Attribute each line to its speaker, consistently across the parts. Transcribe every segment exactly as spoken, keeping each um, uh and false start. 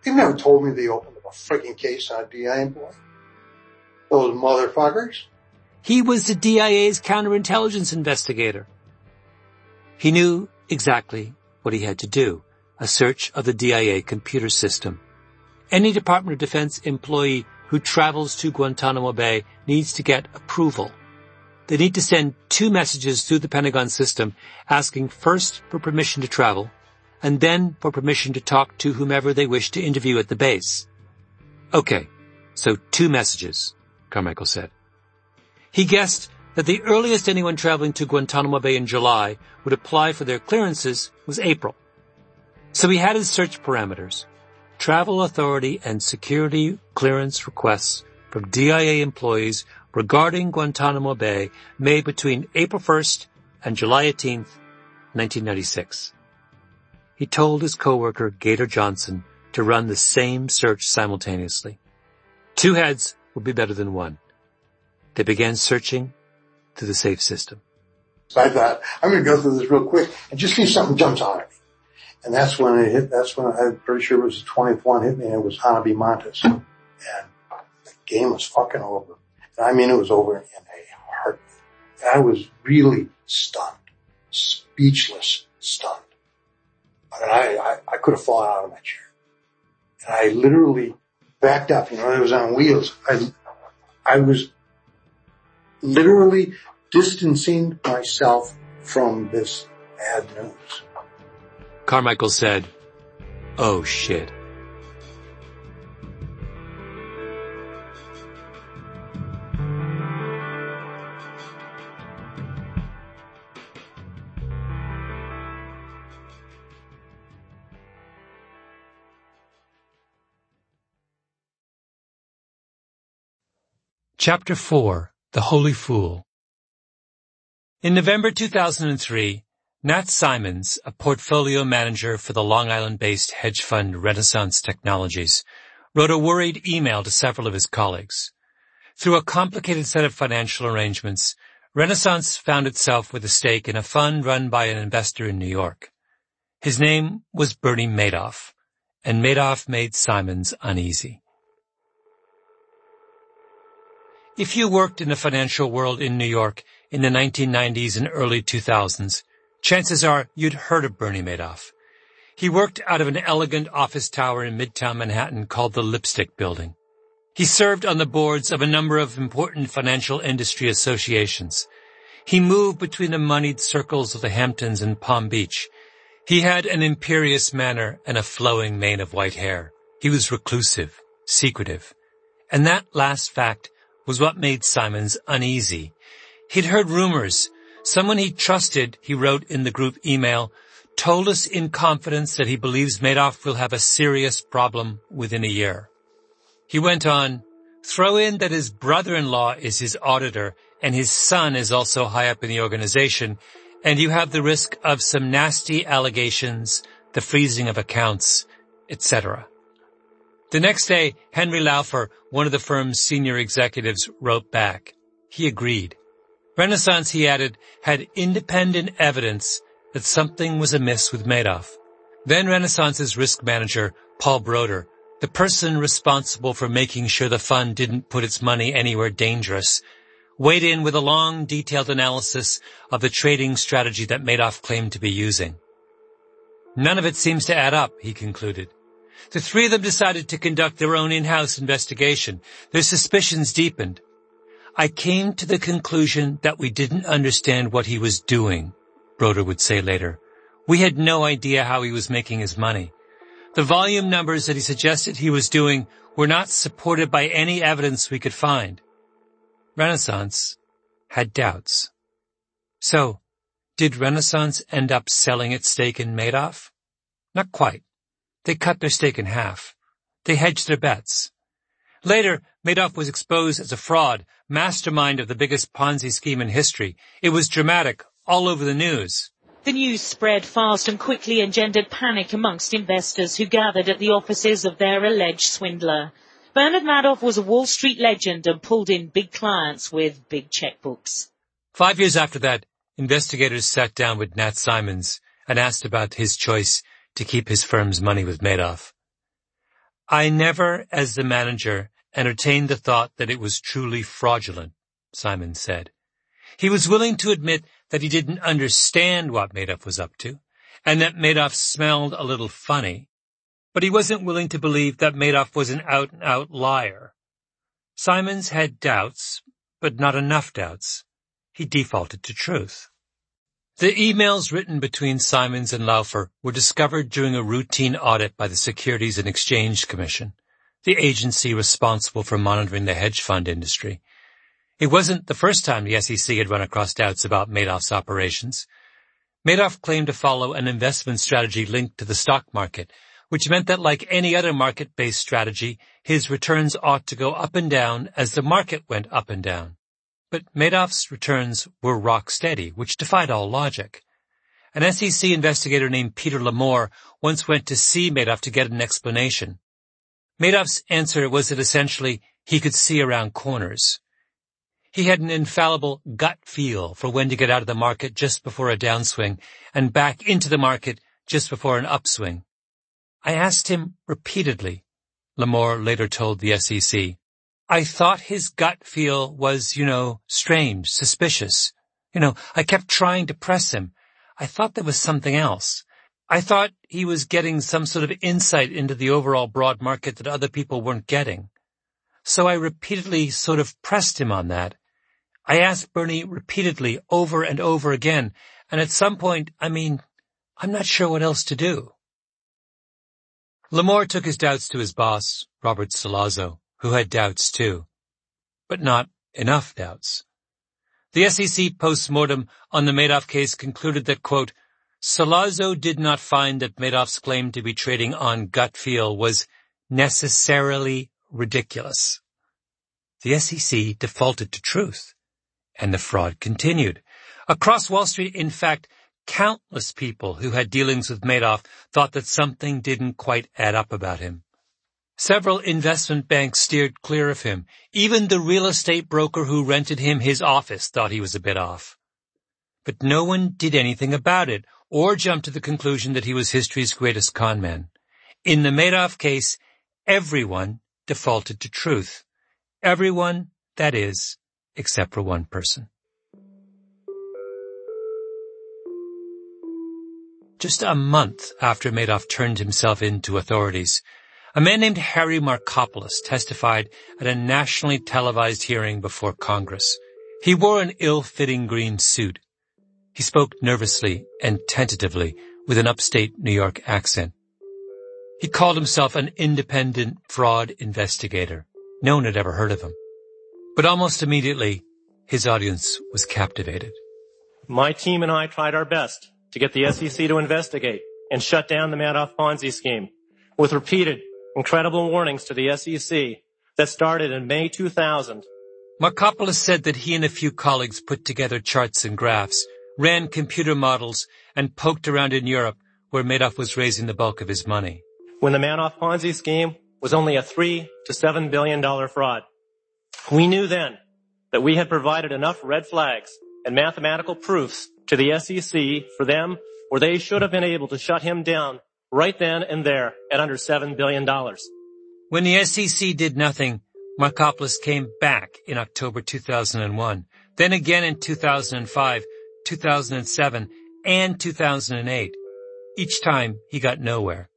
Speaker 1: They never told me they opened up a freaking case on a D I A employee. Those motherfuckers.
Speaker 2: He was the D I A's counterintelligence investigator. He knew exactly what he had to do, a search of the D I A computer system. Any Department of Defense employee who travels to Guantanamo Bay needs to get approval. They need to send two messages through the Pentagon system asking first for permission to travel and then for permission to talk to whomever they wish to interview at the base. Okay, so two messages, Carmichael said. He guessed that the earliest anyone traveling to Guantanamo Bay in July would apply for their clearances was April. So he had his search parameters: travel authority and security clearance requests from D I A employees regarding Guantanamo Bay made between April first and July eighteenth, nineteen ninety-six. He told his coworker Gator Johnson to run the same search simultaneously. Two heads would be better than one. They began searching through the safe system.
Speaker 1: So I thought, I'm going to go through this real quick and just see if something jumps out at me. And that's when it hit, that's when I'm pretty sure it was the twentieth one hit me, and it was Hanabi Montes. And the game was fucking over. And I mean, it was over in a heartbeat. And I was really stunned, speechless, stunned. And I, I, I could have fallen out of my chair. And I literally backed up, you know, it was on wheels. I, I was literally distancing myself from this bad news.
Speaker 2: Carmichael said, "Oh shit." Chapter four. The Holy Fool. In November two thousand three, Nat Simons, a portfolio manager for the Long Island-based hedge fund Renaissance Technologies, wrote a worried email to several of his colleagues. Through a complicated set of financial arrangements, Renaissance found itself with a stake in a fund run by an investor in New York. His name was Bernie Madoff, and Madoff made Simons uneasy. If you worked in the financial world in New York in the nineteen nineties and early two thousands, chances are you'd heard of Bernie Madoff. He worked out of an elegant office tower in Midtown Manhattan called the Lipstick Building. He served on the boards of a number of important financial industry associations. He moved between the moneyed circles of the Hamptons and Palm Beach. He had an imperious manner and a flowing mane of white hair. He was reclusive, secretive. And that last fact was what made Simons uneasy. He'd heard rumors. Someone he trusted, he wrote in the group email, told us in confidence that he believes Madoff will have a serious problem within a year. He went on, throw in that his brother-in-law is his auditor and his son is also high up in the organization, and you have the risk of some nasty allegations, the freezing of accounts, et cetera. The next day, Henry Laufer, one of the firm's senior executives, wrote back. He agreed. Renaissance, he added, had independent evidence that something was amiss with Madoff. Then Renaissance's risk manager, Paul Broder, the person responsible for making sure the fund didn't put its money anywhere dangerous, weighed in with a long, detailed analysis of the trading strategy that Madoff claimed to be using. None of it seems to add up, he concluded. The three of them decided to conduct their own in-house investigation. Their suspicions deepened. I came to the conclusion that we didn't understand what he was doing, Broder would say later. We had no idea how he was making his money. The volume numbers that he suggested he was doing were not supported by any evidence we could find. Renaissance had doubts. So, did Renaissance end up selling its stake in Madoff? Not quite. They cut their stake in half. They hedged their bets. Later, Madoff was exposed as a fraud, mastermind of the biggest Ponzi scheme in history. It was dramatic, all over the news.
Speaker 3: The news spread fast and quickly engendered panic amongst investors who gathered at the offices of their alleged swindler. Bernard Madoff was a Wall Street legend and pulled in big clients with big checkbooks.
Speaker 2: Five years after that, investigators sat down with Nat Simons and asked about his choice to keep his firm's money with Madoff. I never, as the manager, entertained the thought that it was truly fraudulent, Simons said. He was willing to admit that he didn't understand what Madoff was up to, and that Madoff smelled a little funny, but he wasn't willing to believe that Madoff was an out-and-out liar. Simons had doubts, but not enough doubts. He defaulted to truth. The emails written between Simons and Laufer were discovered during a routine audit by the Securities and Exchange Commission, the agency responsible for monitoring the hedge fund industry. It wasn't the first time the S E C had run across doubts about Madoff's operations. Madoff claimed to follow an investment strategy linked to the stock market, which meant that like any other market-based strategy, his returns ought to go up and down as the market went up and down. But Madoff's returns were rock steady, which defied all logic. An S E C investigator named Peter Lamore once went to see Madoff to get an explanation. Madoff's answer was that essentially he could see around corners. He had an infallible gut feel for when to get out of the market just before a downswing and back into the market just before an upswing. I asked him repeatedly, Lamore later told the S E C. I thought his gut feel was, you know, strange, suspicious. You know, I kept trying to press him. I thought there was something else. I thought he was getting some sort of insight into the overall broad market that other people weren't getting. So I repeatedly sort of pressed him on that. I asked Bernie repeatedly over and over again, and at some point, I mean, I'm not sure what else to do. Lamore took his doubts to his boss, Robert Sollozzo, who had doubts too, but not enough doubts. The S E C post-mortem on the Madoff case concluded that, quote, Sollozzo did not find that Madoff's claim to be trading on gut feel was necessarily ridiculous. The S E C defaulted to truth, and the fraud continued. Across Wall Street, in fact, countless people who had dealings with Madoff thought that something didn't quite add up about him. Several investment banks steered clear of him. Even the real estate broker who rented him his office thought he was a bit off. But no one did anything about it or jumped to the conclusion that he was history's greatest con man. In the Madoff case, everyone defaulted to truth. Everyone, that is, except for one person. Just a month after Madoff turned himself in to authorities, a man named Harry Markopolos testified at a nationally televised hearing before Congress. He wore an ill-fitting green suit. He spoke nervously and tentatively with an upstate New York accent. He called himself an independent fraud investigator. No one had ever heard of him. But almost immediately, his audience was captivated.
Speaker 4: My team and I tried our best to get the S E C to investigate and shut down the Madoff Ponzi scheme with repeated, incredible warnings to the S E C that started in May two thousand.
Speaker 2: Markopolos said that he and a few colleagues put together charts and graphs, ran computer models, and poked around in Europe where Madoff was raising the bulk of his money.
Speaker 4: When the Madoff Ponzi scheme was only a three to seven billion dollar fraud. We knew then that we had provided enough red flags and mathematical proofs to the S E C for them where they should have been able to shut him down right then and there at under seven billion dollars.
Speaker 2: When the S E C did nothing, Markopolos came back in October two thousand one, then again in two thousand five, two thousand seven, and two thousand eight. Each time, he got nowhere.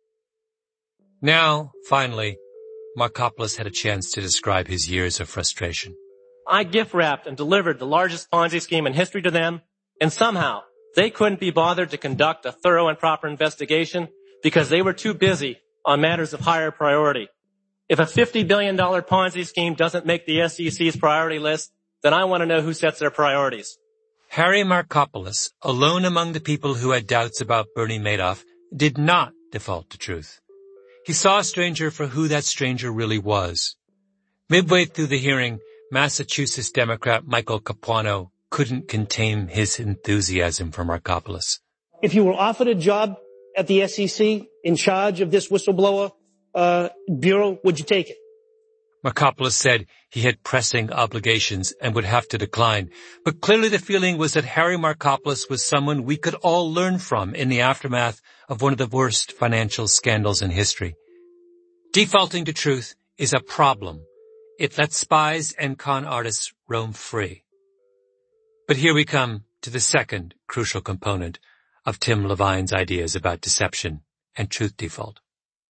Speaker 2: Now, finally, Markopolos had a chance to describe his years of frustration.
Speaker 4: I gift-wrapped and delivered the largest Ponzi scheme in history to them, and somehow they couldn't be bothered to conduct a thorough and proper investigation because they were too busy on matters of higher priority. If a fifty billion dollar Ponzi scheme doesn't make the S E C's priority list, then I want to know who sets their priorities.
Speaker 2: Harry Markopolos, alone among the people who had doubts about Bernie Madoff, did not default to truth. He saw a stranger for who that stranger really was. Midway through the hearing, Massachusetts Democrat Michael Capuano couldn't contain his enthusiasm for Markopolos.
Speaker 5: If you were offered a job at the S E C in charge of this whistleblower uh, bureau, would you take it?
Speaker 2: Markopolos said he had pressing obligations and would have to decline, but clearly the feeling was that Harry Markopolos was someone we could all learn from in the aftermath of one of the worst financial scandals in history. Defaulting to truth is a problem. It lets spies and con artists roam free. But here we come to the second crucial component of Tim Levine's ideas about deception and truth default.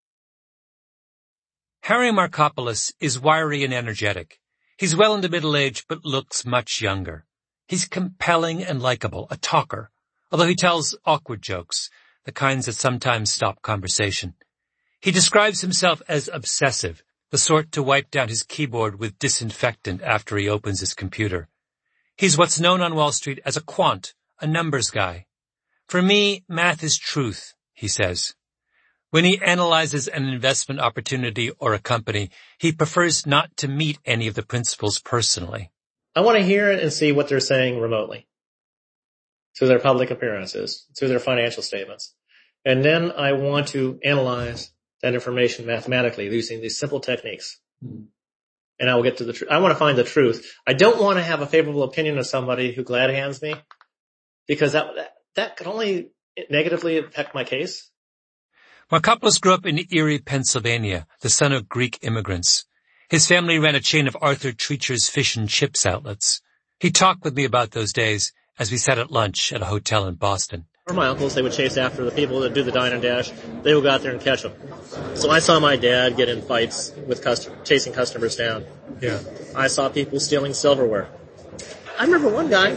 Speaker 2: Harry Markopolos is wiry and energetic. He's well into middle age, but looks much younger. He's compelling and likable, a talker, although he tells awkward jokes, the kinds that sometimes stop conversation. He describes himself as obsessive, the sort to wipe down his keyboard with disinfectant after he opens his computer. He's what's known on Wall Street as a quant, a numbers guy. For me, math is truth, he says. When he analyzes an investment opportunity or a company, he prefers not to meet any of the principals personally.
Speaker 4: I want to hear it and see what they're saying remotely, through their public appearances, through their financial statements. And then I want to analyze that information mathematically using these simple techniques. Mm. And I will get to the truth. I want to find the truth. I don't want to have a favorable opinion of somebody who glad hands me, because that, that, that could only negatively affect my case.
Speaker 2: Markopolos grew up in Erie, Pennsylvania, the son of Greek immigrants. His family ran a chain of Arthur Treacher's fish and chips outlets. He talked with me about those days as we sat at lunch at a hotel in Boston.
Speaker 4: Or my uncles, they would chase after the people that do the dine and dash. They would go out there and catch them. So I saw my dad get in fights with custom- chasing customers down.
Speaker 2: Yeah.
Speaker 4: I saw people stealing silverware. I remember one guy,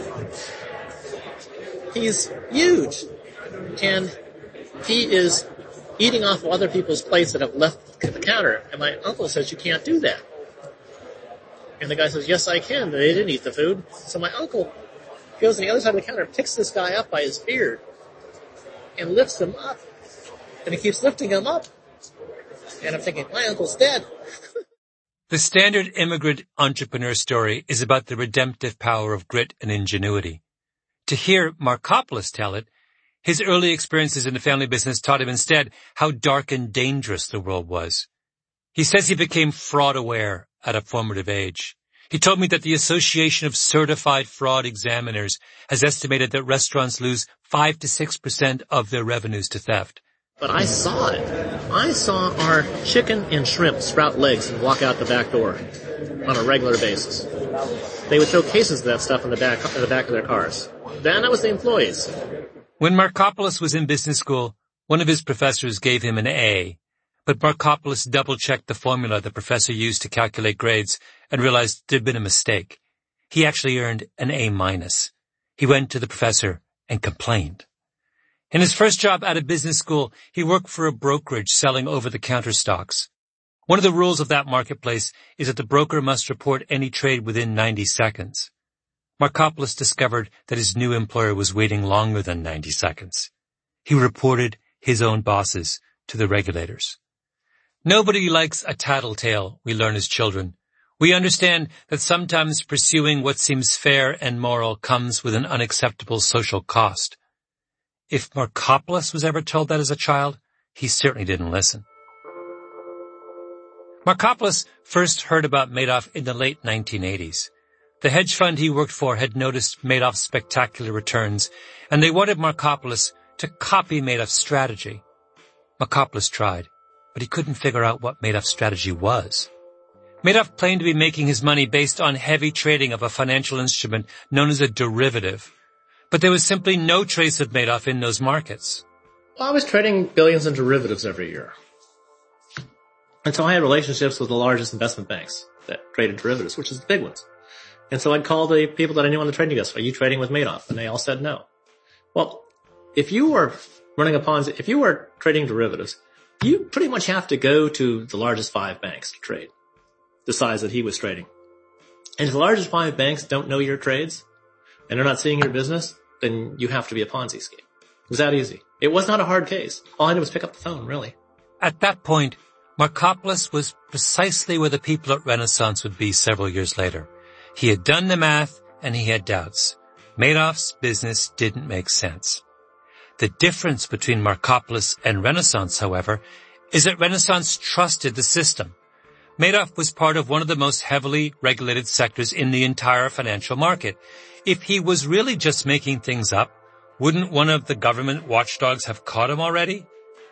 Speaker 4: he's huge, and he is eating off of other people's plates that have left the counter. And my uncle says, you can't do that. And the guy says, yes, I can. They didn't eat the food. So my uncle goes to the other side of the counter, picks this guy up by his beard, and lifts him up. And he keeps lifting him up. And I'm thinking, my uncle's dead.
Speaker 2: The standard immigrant entrepreneur story is about the redemptive power of grit and ingenuity. To hear Markopolos tell it, his early experiences in the family business taught him instead how dark and dangerous the world was. He says he became fraud aware at a formative age. He told me that the Association of Certified Fraud Examiners has estimated that restaurants lose five to six percent of their revenues to theft.
Speaker 4: But I saw it. I saw our chicken and shrimp sprout legs and walk out the back door on a regular basis. They would throw cases of that stuff in the back, in the back of their cars. Then that was the employees.
Speaker 2: When Markopolos was in business school, one of his professors gave him an A, but Markopolos double-checked the formula the professor used to calculate grades and realized there'd been a mistake. He actually earned an A minus. He went to the professor and complained. In his first job out of business school, he worked for a brokerage selling over-the-counter stocks. One of the rules of that marketplace is that the broker must report any trade within ninety seconds. Markopolos discovered that his new employer was waiting longer than ninety seconds. He reported his own bosses to the regulators. Nobody likes a tattletale, we learn as children. We understand that sometimes pursuing what seems fair and moral comes with an unacceptable social cost. If Markopolos was ever told that as a child, he certainly didn't listen. Markopolos first heard about Madoff in the late nineteen eighties. The hedge fund he worked for had noticed Madoff's spectacular returns, and they wanted Markopolos to copy Madoff's strategy. Markopolos tried, but he couldn't figure out what Madoff's strategy was. Madoff claimed to be making his money based on heavy trading of a financial instrument known as a derivative, but there was simply no trace of Madoff in those markets.
Speaker 4: Well, I was trading billions in derivatives every year. And so I had relationships with the largest investment banks that traded derivatives, which is the big ones. And so I'd call the people that I knew on the trading desk, are you trading with Madoff? And they all said no. Well, if you were running a Ponzi, if you were trading derivatives, you pretty much have to go to the largest five banks to trade the size that he was trading. And if the largest five banks don't know your trades and they're not seeing your business, then you have to be a Ponzi scheme. It was that easy. It was not a hard case. All I did was pick up the phone, really.
Speaker 2: At that point, Markopolos was precisely where the people at Renaissance would be several years later. He had done the math, and he had doubts. Madoff's business didn't make sense. The difference between Markopolos and Renaissance, however, is that Renaissance trusted the system. Madoff was part of one of the most heavily regulated sectors in the entire financial market. If he was really just making things up, wouldn't one of the government watchdogs have caught him already?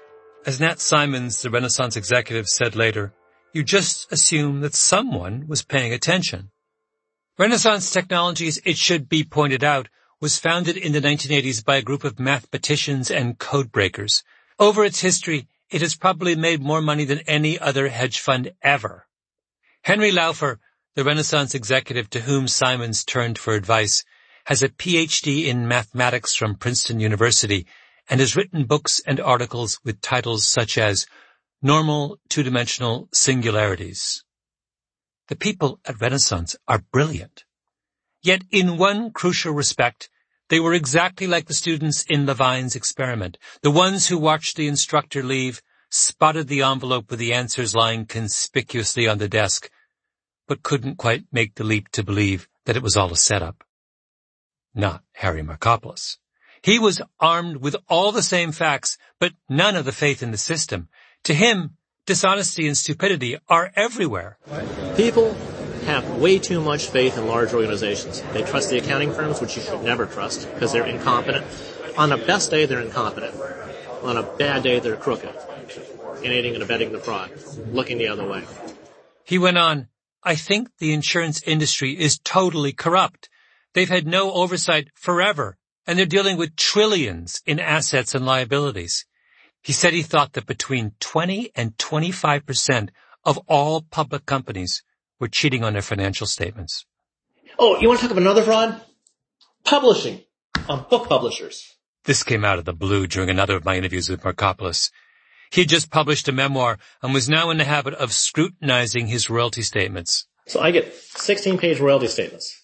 Speaker 2: As Nat Simons, the Renaissance executive, said later, you just assume that someone was paying attention. Renaissance Technologies, it should be pointed out, was founded in the nineteen eighties by a group of mathematicians and code breakers. Over its history, it has probably made more money than any other hedge fund ever. Henry Laufer, the Renaissance executive to whom Simons turned for advice, has a P H D in mathematics from Princeton University and has written books and articles with titles such as Normal Two-Dimensional Singularities. The people at Renaissance are brilliant. Yet in one crucial respect, they were exactly like the students in Levine's experiment, the ones who watched the instructor leave, spotted the envelope with the answers lying conspicuously on the desk, but couldn't quite make the leap to believe that it was all a setup. Not Harry Markopolos. He was armed with all the same facts, but none of the faith in the system. To him, dishonesty and stupidity are everywhere.
Speaker 4: People have way too much faith in large organizations. They trust the accounting firms, which you should never trust because they're incompetent. On a best day, they're incompetent. On a bad day, they're crooked, and aiding and abetting the fraud, looking the other way.
Speaker 2: He went on, I think the insurance industry is totally corrupt. They've had no oversight forever, and they're dealing with trillions in assets and liabilities. He said he thought that between twenty and twenty-five percent of all public companies were cheating on their financial statements.
Speaker 4: Oh, you want to talk about another fraud? Publishing on book publishers.
Speaker 2: This came out of the blue during another of my interviews with Markopolos. He had just published a memoir and was now in the habit of scrutinizing his royalty statements.
Speaker 4: So I get sixteen-page royalty statements.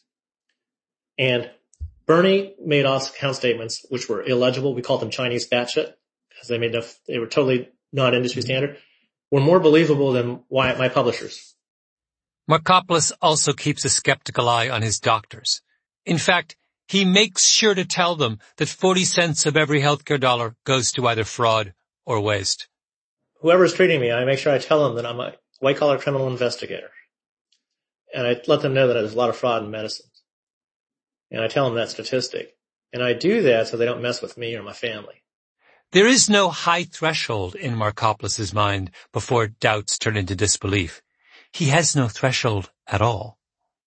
Speaker 4: And Bernie Madoff's account statements, which were illegible, we called them Chinese batshit, because they made enough, they were totally not industry standard, were more believable than my publishers.
Speaker 2: Markopolos also keeps a skeptical eye on his doctors. In fact, he makes sure to tell them that forty cents of every healthcare dollar goes to either fraud or waste.
Speaker 4: Whoever's treating me, I make sure I tell them that I'm a white-collar criminal investigator. And I let them know that there's a lot of fraud in medicine. And I tell them that statistic. And I do that so they don't mess with me or my family.
Speaker 2: There is no high threshold in Markopolos' mind before doubts turn into disbelief. He has no threshold at all.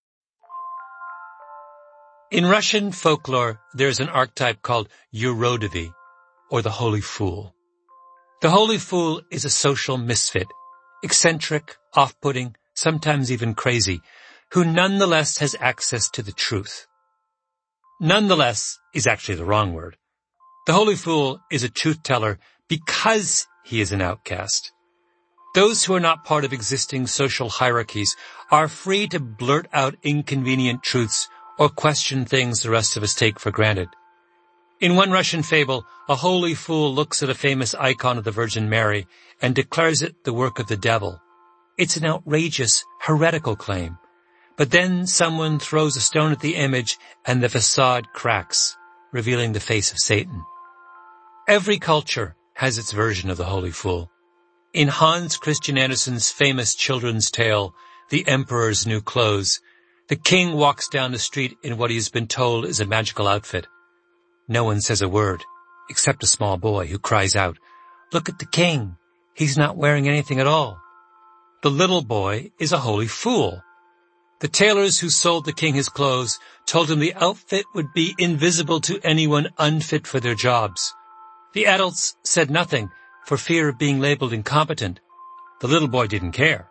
Speaker 2: In Russian folklore, there's an archetype called Urodovy, or the Holy Fool. The Holy Fool is a social misfit, eccentric, off-putting, sometimes even crazy, who nonetheless has access to the truth. Nonetheless is actually the wrong word. The Holy Fool is a truth-teller because he is an outcast. Those who are not part of existing social hierarchies are free to blurt out inconvenient truths or question things the rest of us take for granted. In one Russian fable, a holy fool looks at a famous icon of the Virgin Mary and declares it the work of the devil. It's an outrageous, heretical claim. But then someone throws a stone at the image and the facade cracks, revealing the face of Satan. Every culture has its version of the Holy Fool. In Hans Christian Andersen's famous children's tale, The Emperor's New Clothes, the king walks down the street in what he has been told is a magical outfit. No one says a word, except a small boy who cries out, "Look at the king. He's not wearing anything at all." The little boy is a holy fool. The tailors who sold the king his clothes told him the outfit would be invisible to anyone unfit for their jobs. The adults said nothing for fear of being labeled incompetent. The little boy didn't care.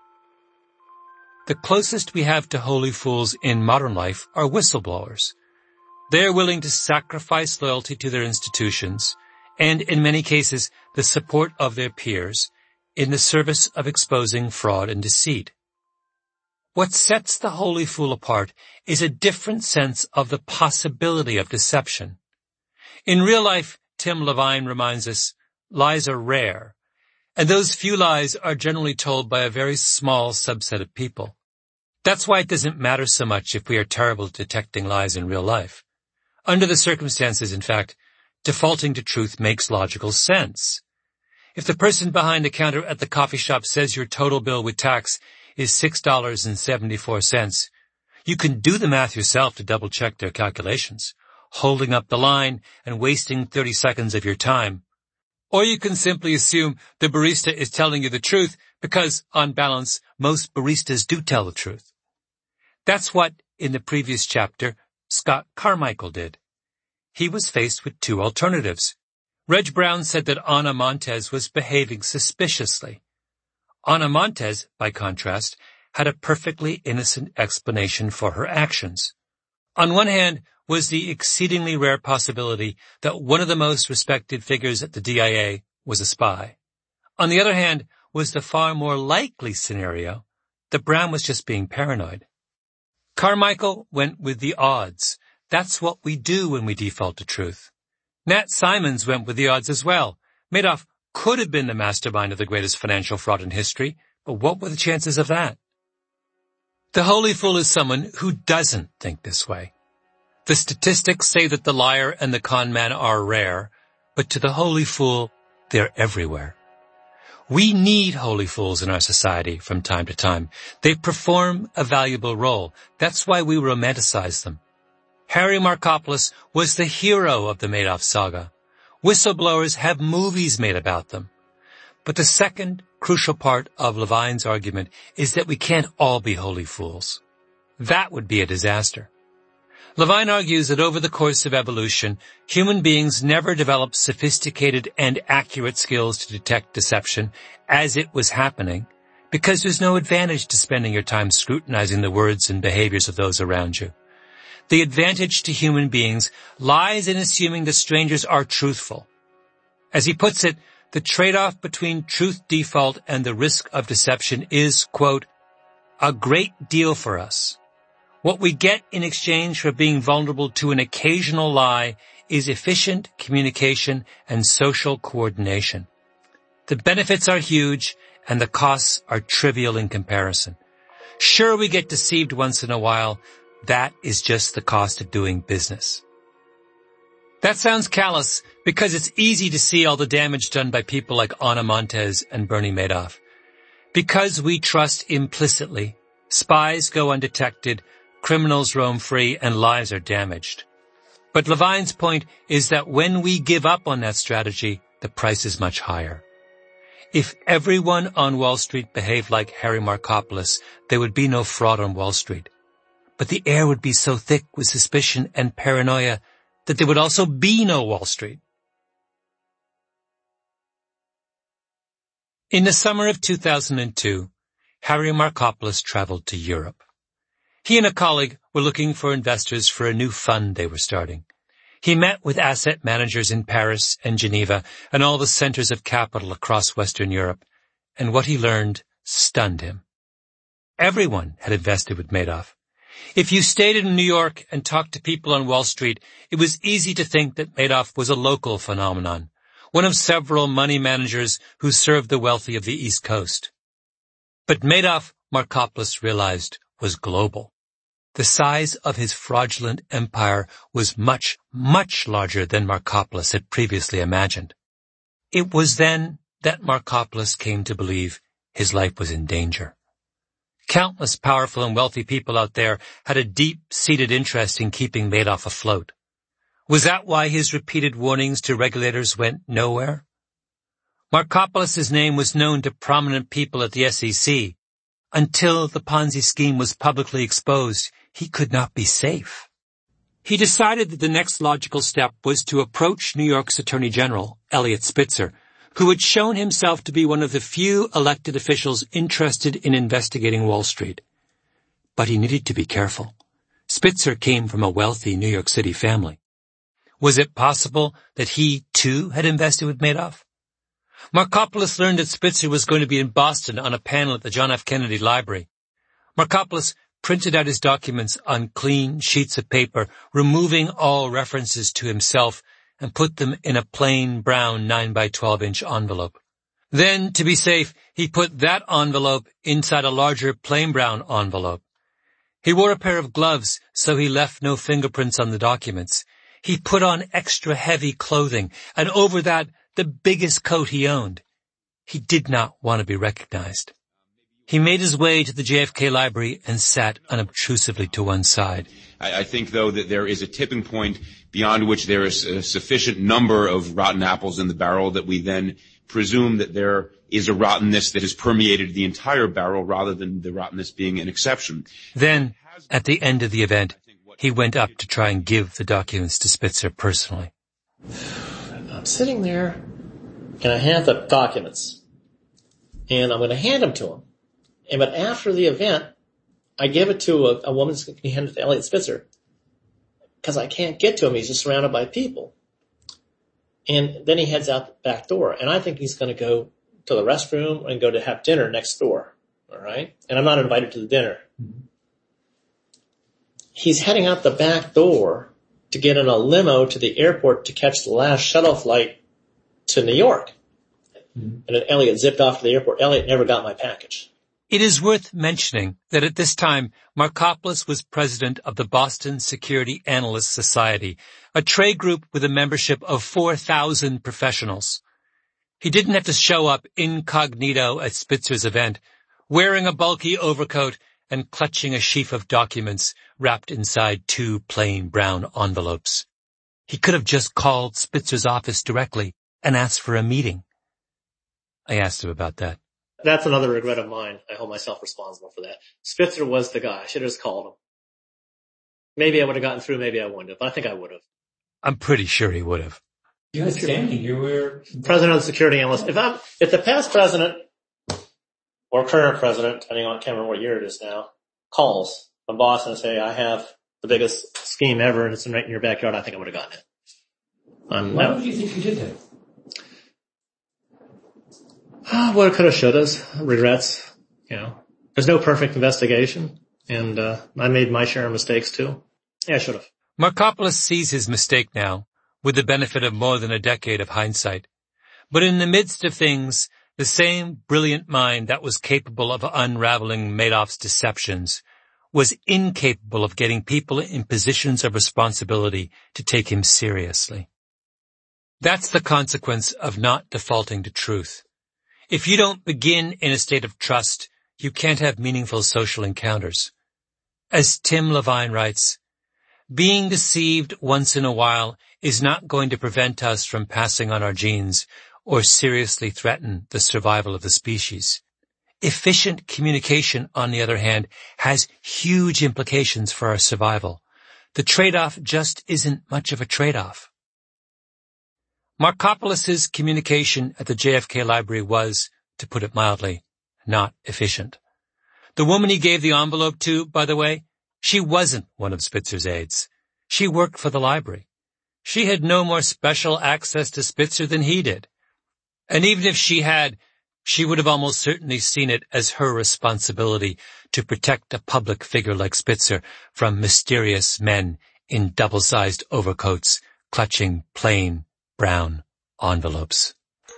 Speaker 2: The closest we have to holy fools in modern life are whistleblowers. They are willing to sacrifice loyalty to their institutions and, in many cases, the support of their peers in the service of exposing fraud and deceit. What sets the holy fool apart is a different sense of the possibility of deception. In real life, Tim Levine reminds us, lies are rare, and those few lies are generally told by a very small subset of people. That's why it doesn't matter so much if we are terrible at detecting lies in real life. Under the circumstances, in fact, defaulting to truth makes logical sense. If the person behind the counter at the coffee shop says your total bill with tax is six dollars and seventy-four cents, you can do the math yourself to double-check their calculations, holding up the line and wasting thirty seconds of your time. Or you can simply assume the barista is telling you the truth because, on balance, most baristas do tell the truth. That's what, in the previous chapter, Scott Carmichael did. He was faced with two alternatives. Reg Brown said that Ana Montes was behaving suspiciously. Ana Montes, by contrast, had a perfectly innocent explanation for her actions. On one hand was the exceedingly rare possibility that one of the most respected figures at the D I A was a spy. On the other hand was the far more likely scenario that Brown was just being paranoid. Carmichael went with the odds. That's what we do when we default to truth. Nat Simons went with the odds as well. Madoff could have been the mastermind of the greatest financial fraud in history, but what were the chances of that? The holy fool is someone who doesn't think this way. The statistics say that the liar and the con man are rare, but to the holy fool, they're everywhere. We need holy fools in our society from time to time. They perform a valuable role. That's why we romanticize them. Harry Markopolos was the hero of the Madoff saga. Whistleblowers have movies made about them. But the second crucial part of Levine's argument is that we can't all be holy fools. That would be a disaster. Levine argues that over the course of evolution, human beings never developed sophisticated and accurate skills to detect deception as it was happening, because there's no advantage to spending your time scrutinizing the words and behaviors of those around you. The advantage to human beings lies in assuming that strangers are truthful. As he puts it, the trade-off between truth default and the risk of deception is, quote, a great deal for us. What we get in exchange for being vulnerable to an occasional lie is efficient communication and social coordination. The benefits are huge and the costs are trivial in comparison. Sure, we get deceived once in a while. That is just the cost of doing business. That sounds callous because it's easy to see all the damage done by people like Ana Montes and Bernie Madoff. Because we trust implicitly, spies go undetected, criminals roam free, and lives are damaged. But Levine's point is that when we give up on that strategy, the price is much higher. If everyone on Wall Street behaved like Harry Markopolos, there would be no fraud on Wall Street. But the air would be so thick with suspicion and paranoia that there would also be no Wall Street. In the summer of two thousand two, Harry Markopolos traveled to Europe. He and a colleague were looking for investors for a new fund they were starting. He met with asset managers in Paris and Geneva and all the centers of capital across Western Europe, and what he learned stunned him. Everyone had invested with Madoff. If you stayed in New York and talked to people on Wall Street, it was easy to think that Madoff was a local phenomenon, one of several money managers who served the wealthy of the East Coast. But Madoff, Markopolos realized, was global. The size of his fraudulent empire was much, much larger than Markopolos had previously imagined. It was then that Markopolos came to believe his life was in danger. Countless powerful and wealthy people out there had a deep-seated interest in keeping Madoff afloat. Was that why his repeated warnings to regulators went nowhere? Markopolos' name was known to prominent people at the S E C. Until the Ponzi scheme was publicly exposed, he could not be safe. He decided that the next logical step was to approach New York's Attorney General, Eliot Spitzer, who had shown himself to be one of the few elected officials interested in investigating Wall Street. But he needed to be careful. Spitzer came from a wealthy New York City family. Was it possible that he, too, had invested with Madoff? Markopolos learned that Spitzer was going to be in Boston on a panel at the John F. Kennedy Library. Markopolos printed out his documents on clean sheets of paper, removing all references to himself, and put them in a plain brown nine by twelve inch envelope. Then, to be safe, he put that envelope inside a larger plain brown envelope. He wore a pair of gloves, so he left no fingerprints on the documents. He put on extra heavy clothing, and over that, the biggest coat he owned. He did not want to be recognized. He made his way to the J F K Library and sat unobtrusively to one side.
Speaker 6: I, I think, though, that there is a tipping point beyond which there is a sufficient number of rotten apples in the barrel that we then presume that there is a rottenness that has permeated the entire barrel rather than the rottenness being an exception.
Speaker 2: Then, at the end of the event, he went up to try and give the documents to Spitzer personally.
Speaker 7: I'm sitting there, and I have the documents, and I'm going to hand them to him. And but after the event, I give it to a, a woman who's going to hand it to Elliot Spitzer because I can't get to him. He's just surrounded by people. And then he heads out the back door, and I think he's going to go to the restroom and go to have dinner next door. All right, and I'm not invited to the dinner. Mm-hmm. He's heading out the back door to get in a limo to the airport to catch the last shuttle flight to New York. Mm-hmm. And then Elliot zipped off to the airport. Elliot never got my package.
Speaker 2: It is worth mentioning that at this time, Markopoulos was president of the Boston Security Analysts Society, a trade group with a membership of four thousand professionals. He didn't have to show up incognito at Spitzer's event, wearing a bulky overcoat and clutching a sheaf of documents wrapped inside two plain brown envelopes. He could have just called Spitzer's office directly and asked for a meeting. I asked him about that.
Speaker 7: That's another regret of mine. I hold myself responsible for that. Spitzer was the guy. I should have just called him. Maybe I would have gotten through, maybe I wouldn't have, but I think I would have.
Speaker 2: I'm pretty sure he would have.
Speaker 8: You had standing. You were
Speaker 7: president of the security analyst. If I'm, if the past president or current president, depending on, I can't remember what year it is now, calls my boss and say, I have the biggest scheme ever and it's right in your backyard, I think I would have gotten it. Um,
Speaker 8: Why
Speaker 7: no.
Speaker 8: would you think you did that?
Speaker 7: Uh, what coulda, shouldas, regrets, you know. There's no perfect investigation, and uh, I made my share of mistakes too. Yeah, I should have.
Speaker 2: Markopoulos sees his mistake now, with the benefit of more than a decade of hindsight. But in the midst of things, the same brilliant mind that was capable of unraveling Madoff's deceptions was incapable of getting people in positions of responsibility to take him seriously. That's the consequence of not defaulting to truth. If you don't begin in a state of trust, you can't have meaningful social encounters. As Tim Levine writes, being deceived once in a while is not going to prevent us from passing on our genes or seriously threaten the survival of the species. Efficient communication, on the other hand, has huge implications for our survival. The trade-off just isn't much of a trade-off. Markopoulos's communication at the J F K Library was, to put it mildly, not efficient. The woman he gave the envelope to, by the way, she wasn't one of Spitzer's aides. She worked for the library. She had no more special access to Spitzer than he did. And even if she had, she would have almost certainly seen it as her responsibility to protect a public figure like Spitzer from mysterious men in double-sized overcoats clutching plain brown envelopes.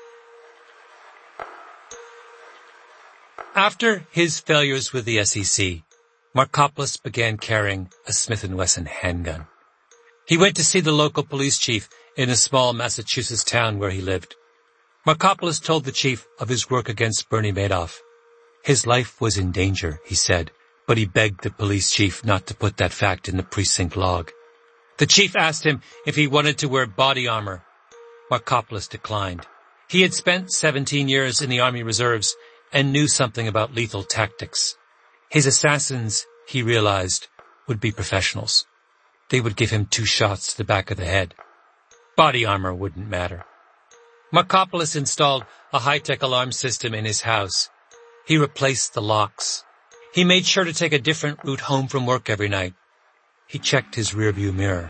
Speaker 2: After his failures with the S E C, Markopoulos began carrying a Smith and Wesson handgun. He went to see the local police chief in a small Massachusetts town where he lived. Markopoulos told the chief of his work against Bernie Madoff. His life was in danger, he said, but he begged the police chief not to put that fact in the precinct log. The chief asked him if he wanted to wear body armor. Markopoulos declined. He had spent seventeen years in the Army Reserves and knew something about lethal tactics. His assassins, he realized, would be professionals. They would give him two shots to the back of the head. Body armor wouldn't matter. Markopoulos installed a high-tech alarm system in his house. He replaced the locks. He made sure to take a different route home from work every night. He checked his rearview mirror.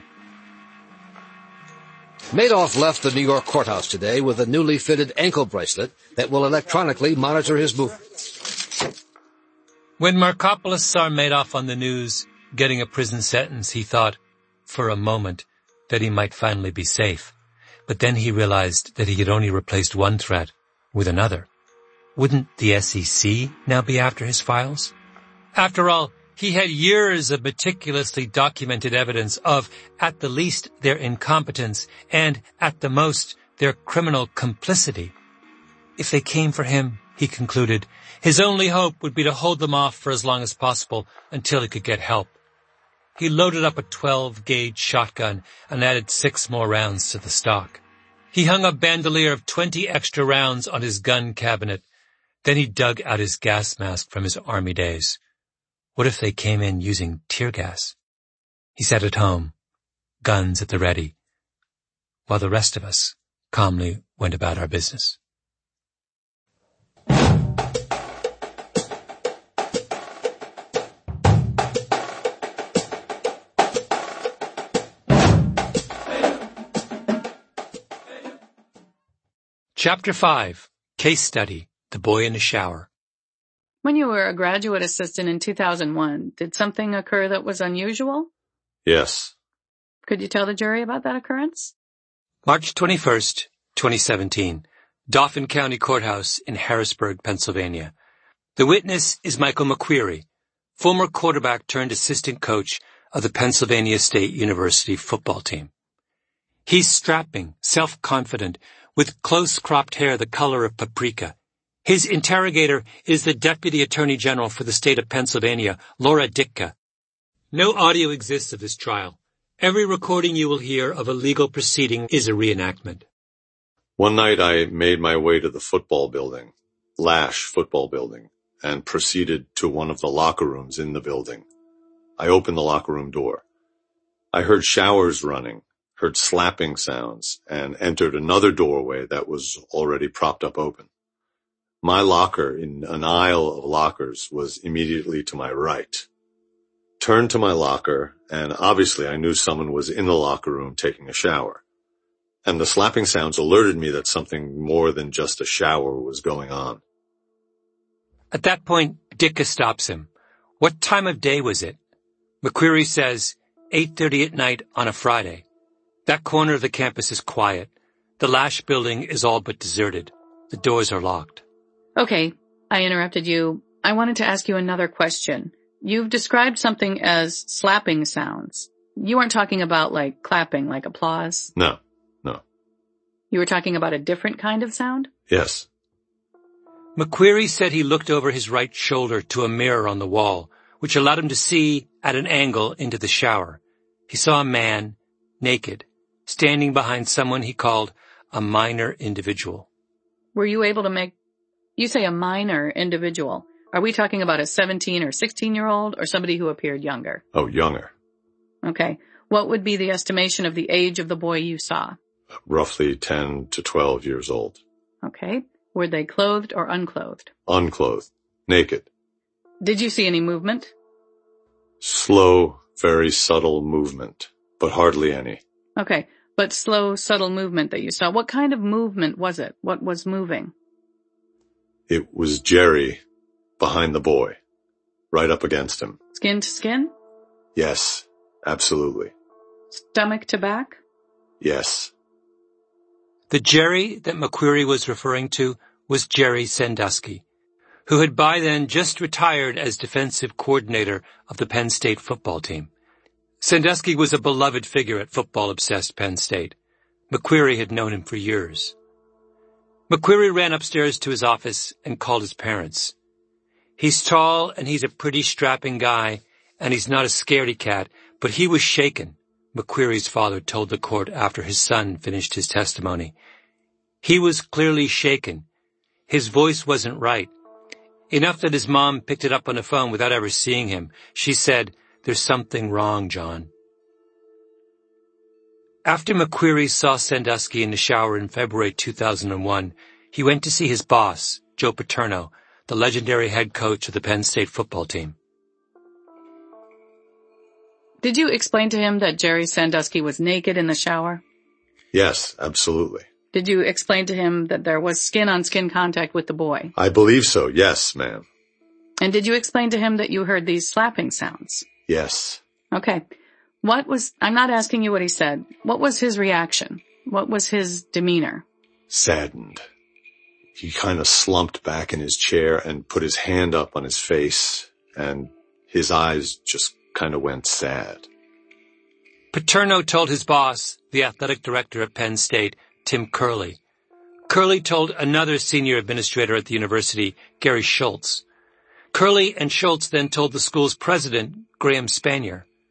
Speaker 9: Madoff left the New York courthouse today with a newly fitted ankle bracelet that will electronically monitor his movements.
Speaker 2: When Markopoulos saw Madoff on the news getting a prison sentence, he thought, for a moment, that he might finally be safe. But then he realized that he had only replaced one threat with another. Wouldn't the S E C now be after his files? After all, he had years of meticulously documented evidence of, at the least, their incompetence and, at the most, their criminal complicity. If they came for him, he concluded, his only hope would be to hold them off for as long as possible until he could get help. He loaded up a twelve-gauge shotgun and added six more rounds to the stock. He hung a bandolier of twenty extra rounds on his gun cabinet. Then he dug out his gas mask from his army days. What if they came in using tear gas? He sat at home, guns at the ready, while the rest of us calmly went about our business. Chapter five. Case Study. The Boy in the Shower.
Speaker 10: When you were a graduate assistant in two thousand one, did something occur that was unusual?
Speaker 11: Yes.
Speaker 10: Could you tell the jury about that occurrence?
Speaker 2: March twenty-first, twenty seventeen. Dauphin County Courthouse in Harrisburg, Pennsylvania. The witness is Michael McQueary, former quarterback turned assistant coach of the Pennsylvania State University football team. He's strapping, self-confident, with close-cropped hair the color of paprika. His interrogator is the Deputy Attorney General for the state of Pennsylvania, Laura Ditka. No audio exists of this trial. Every recording you will hear of a legal proceeding is a reenactment.
Speaker 11: One night I made my way to the football building, Lash Football Building, and proceeded to one of the locker rooms in the building. I opened the locker room door. I heard showers running, heard slapping sounds, and entered another doorway that was already propped up open. My locker in an aisle of lockers was immediately to my right. Turned to my locker, and obviously I knew someone was in the locker room taking a shower. And the slapping sounds alerted me that something more than just a shower was going on.
Speaker 2: At that point, Ditka stops him. What time of day was it? McQueary says, eight thirty at night on a Friday. That corner of the campus is quiet. The Lash building is all but deserted. The doors are locked.
Speaker 10: Okay, I interrupted you. I wanted to ask you another question. You've described something as slapping sounds. You weren't talking about, like, clapping, like applause?
Speaker 11: No, no.
Speaker 10: You were talking about a different kind of sound?
Speaker 11: Yes.
Speaker 2: McQueary said he looked over his right shoulder to a mirror on the wall, which allowed him to see at an angle into the shower. He saw a man, naked, standing behind someone he called a minor individual.
Speaker 10: Were you able to make... You say a minor individual. Are we talking about a seventeen or sixteen-year-old or somebody who appeared younger?
Speaker 11: Oh, younger.
Speaker 10: Okay. What would be the estimation of the age of the boy you saw?
Speaker 11: Roughly ten to twelve years old.
Speaker 10: Okay. Were they clothed or unclothed?
Speaker 11: Unclothed. Naked.
Speaker 10: Did you see any movement?
Speaker 11: Slow, very subtle movement, but hardly any.
Speaker 10: Okay. But slow, subtle movement that you saw. What kind of movement was it? What was moving?
Speaker 11: It was Jerry behind the boy, right up against him.
Speaker 10: Skin to skin?
Speaker 11: Yes, absolutely.
Speaker 10: Stomach to back?
Speaker 11: Yes.
Speaker 2: The Jerry that McQueary was referring to was Jerry Sandusky, who had by then just retired as defensive coordinator of the Penn State football team. Sandusky was a beloved figure at football-obsessed Penn State. McQueary had known him for years. McQueary ran upstairs to his office and called his parents. He's tall and he's a pretty strapping guy, and he's not a scaredy cat, but he was shaken, McQueary's father told the court after his son finished his testimony. He was clearly shaken. His voice wasn't right. Enough that his mom picked it up on the phone without ever seeing him. She said, "There's something wrong, John." After McQueary saw Sandusky in the shower in February two thousand one, he went to see his boss, Joe Paterno, the legendary head coach of the Penn State football team.
Speaker 10: Did you explain to him that Jerry Sandusky was naked in the shower?
Speaker 11: Yes, absolutely.
Speaker 10: Did you explain to him that there was skin-on-skin contact with the boy?
Speaker 11: I believe so, yes, ma'am.
Speaker 10: And did you explain to him that you heard these slapping sounds?
Speaker 11: Yes.
Speaker 10: Okay. What was, I'm not asking you what he said. What was his reaction? What was his demeanor?
Speaker 11: Saddened. He kind of slumped back in his chair and put his hand up on his face, and his eyes just kind of went sad.
Speaker 2: Paterno told his boss, the athletic director at Penn State, Tim Curley. Curley told another senior administrator at the university, Gary Schultz. Curley and Schultz then told the school's president, Graham Spanier.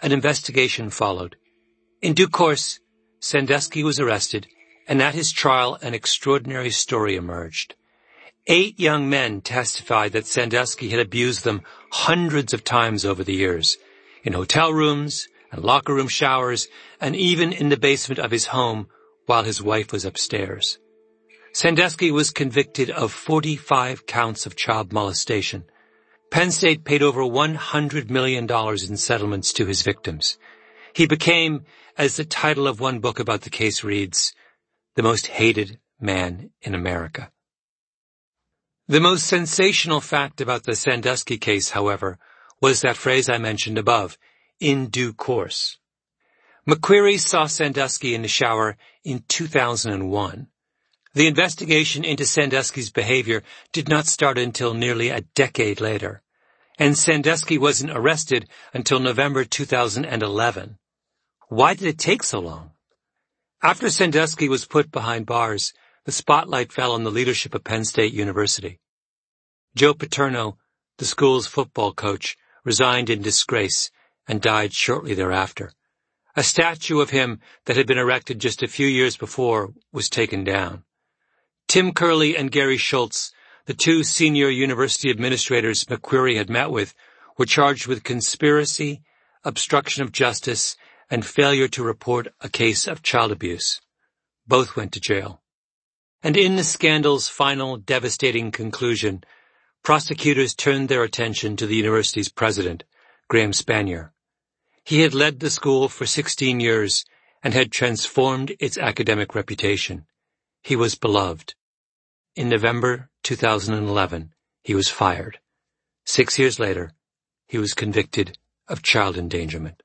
Speaker 2: an investigation followed. In due course, Sandusky was arrested, and at his trial an extraordinary story emerged. Eight young men testified that Sandusky had abused them hundreds of times over the years, in hotel rooms and locker room showers, and even in the basement of his home while his wife was upstairs. Sandusky was convicted of forty-five counts of child molestation. Penn State paid over one hundred million dollars in settlements to his victims. He became, as the title of one book about the case reads, the most hated man in America. The most sensational fact about the Sandusky case, however, was that phrase I mentioned above, in due course. McQueary saw Sandusky in the shower in two thousand one. The investigation into Sandusky's behavior did not start until nearly a decade later, and Sandusky wasn't arrested until November two thousand eleven. Why did it take so long? After Sandusky was put behind bars, the spotlight fell on the leadership of Penn State University. Joe Paterno, the school's football coach, resigned in disgrace and died shortly thereafter. A statue of him that had been erected just a few years before was taken down. Tim Curley and Gary Schultz, the two senior university administrators McQueary had met with, were charged with conspiracy, obstruction of justice, and failure to report a case of child abuse. Both went to jail. And in the scandal's final devastating conclusion, prosecutors turned their attention to the university's president, Graham Spanier. He had led the school for sixteen years and had transformed its academic reputation. He was beloved. In November two thousand eleven, he was fired. Six years later, he was convicted of child endangerment.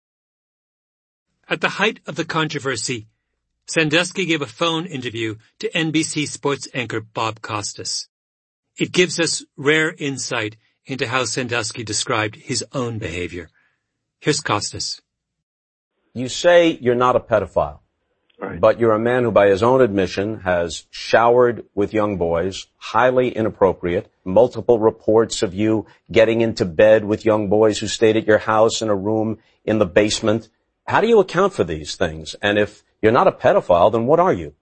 Speaker 2: At the height of the controversy, Sandusky gave a phone interview to N B C Sports anchor Bob Costas. It gives us rare insight into how Sandusky described his own behavior. Here's Costas.
Speaker 12: You say you're not a pedophile,
Speaker 13: right,
Speaker 12: but you're a man who, by his own admission, has showered with young boys, highly inappropriate, multiple reports of you getting into bed with young boys who stayed at your house in a room in the basement. How do you account for these things? And if you're not a pedophile, then what are you?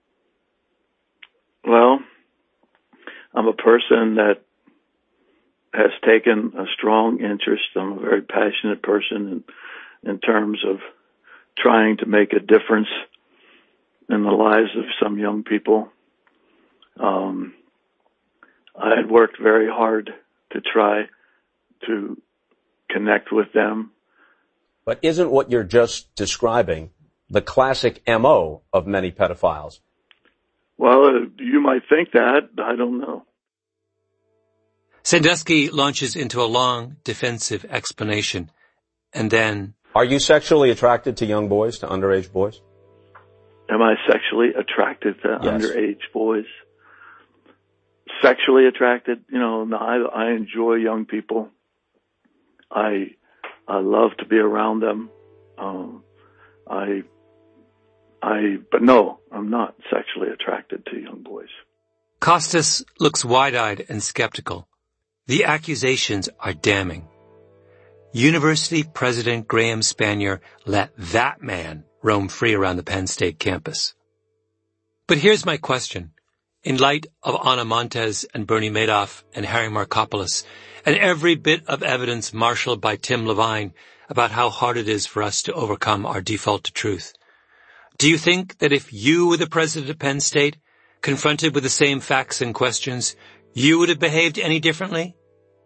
Speaker 13: Well, I'm a person that has taken a strong interest. I'm a very passionate person in, in terms of trying to make a difference in the lives of some young people. Um, I had worked very hard to try to connect with them.
Speaker 12: But isn't what you're just describing the classic M O of many pedophiles?
Speaker 13: Well, uh, you might think that. I don't know.
Speaker 2: Sandusky launches into a long, defensive explanation, and then...
Speaker 12: Are you sexually attracted to young boys, to underage boys?
Speaker 13: Am I sexually attracted to
Speaker 12: Yes.
Speaker 13: underage boys? Sexually attracted? You know, no, I, I enjoy young people. I I love to be around them. Um, I, I, but no, I'm not sexually attracted to young boys.
Speaker 2: Costas looks wide-eyed and skeptical. The accusations are damning. University President Graham Spanier let that man roam free around the Penn State campus. But here's my question. In light of Ana Montes and Bernie Madoff and Harry Markopoulos and every bit of evidence marshaled by Tim Levine about how hard it is for us to overcome our default to truth, do you think that if you were the president of Penn State, confronted with the same facts and questions, you would have behaved any differently?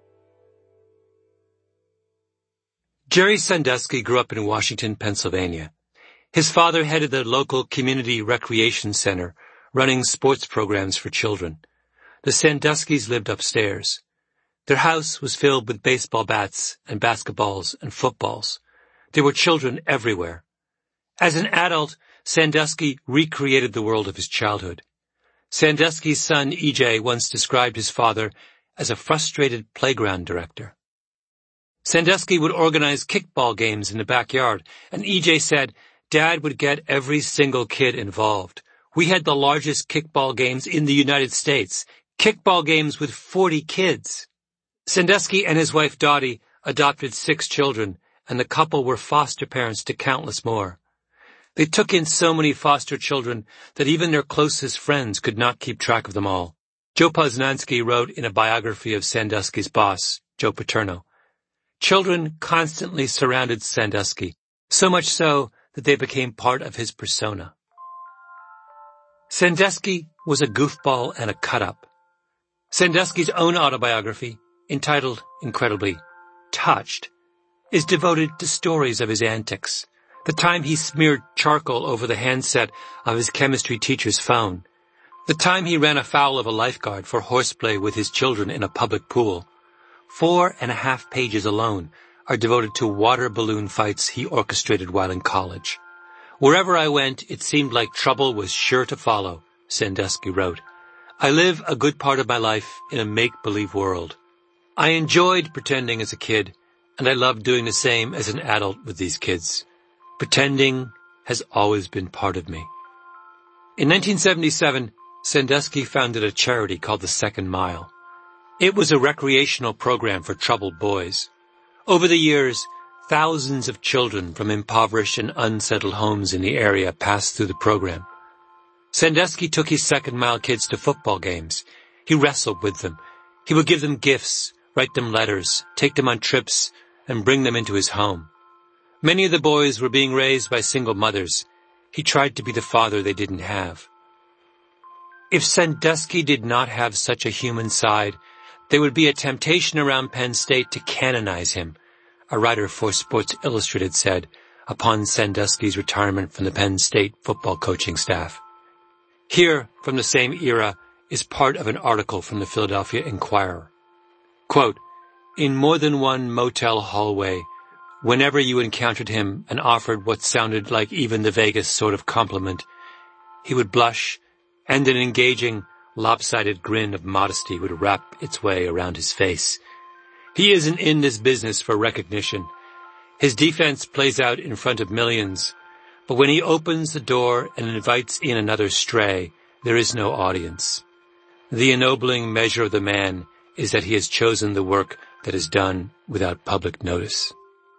Speaker 2: Jerry Sandusky grew up in Washington, Pennsylvania. His father headed the local community recreation center, running sports programs for children. The Sanduskys lived upstairs. Their house was filled with baseball bats and basketballs and footballs. There were children everywhere. As an adult, Sandusky recreated the world of his childhood. Sandusky's son, E J, once described his father as a frustrated playground director. Sandusky would organize kickball games in the backyard, and E J said, Dad would get every single kid involved. We had the largest kickball games in the United States, kickball games with forty kids. Sandusky and his wife Dottie adopted six children, and the couple were foster parents to countless more. They took in so many foster children that even their closest friends could not keep track of them all. Joe Posnanski wrote in a biography of Sandusky's boss, Joe Paterno, "Children constantly surrounded Sandusky, so much so that they became part of his persona." Sandusky was a goofball and a cut-up. Sandusky's own autobiography, entitled, incredibly, Touched, is devoted to stories of his antics. The time he smeared charcoal over the handset of his chemistry teacher's phone. The time he ran afoul of a lifeguard for horseplay with his children in a public pool. Four and a half pages alone are devoted to water balloon fights he orchestrated while in college. "Wherever I went, it seemed like trouble was sure to follow," Sandusky wrote. "I live a good part of my life in a make-believe world. I enjoyed pretending as a kid, and I love doing the same as an adult with these kids. Pretending has always been part of me." In nineteen seventy-seven, Sandusky founded a charity called the Second Mile. It was a recreational program for troubled boys. Over the years, thousands of children from impoverished and unsettled homes in the area passed through the program. Sandusky took his Second Mile kids to football games. He wrestled with them. He would give them gifts, write them letters, take them on trips, and bring them into his home. Many of the boys were being raised by single mothers. He tried to be the father they didn't have. If Sandusky did not have such a human side, there would be a temptation around Penn State to canonize him, a writer for Sports Illustrated said upon Sandusky's retirement from the Penn State football coaching staff. Here, from the same era, is part of an article from the Philadelphia Inquirer. Quote, "In more than one motel hallway, whenever you encountered him and offered what sounded like even the vaguest sort of compliment, he would blush, and an engaging, lopsided grin of modesty would wrap its way around his face. He isn't in this business for recognition. His defense plays out in front of millions, but when he opens the door and invites in another stray, there is no audience. The ennobling measure of the man is that he has chosen the work that is done without public notice."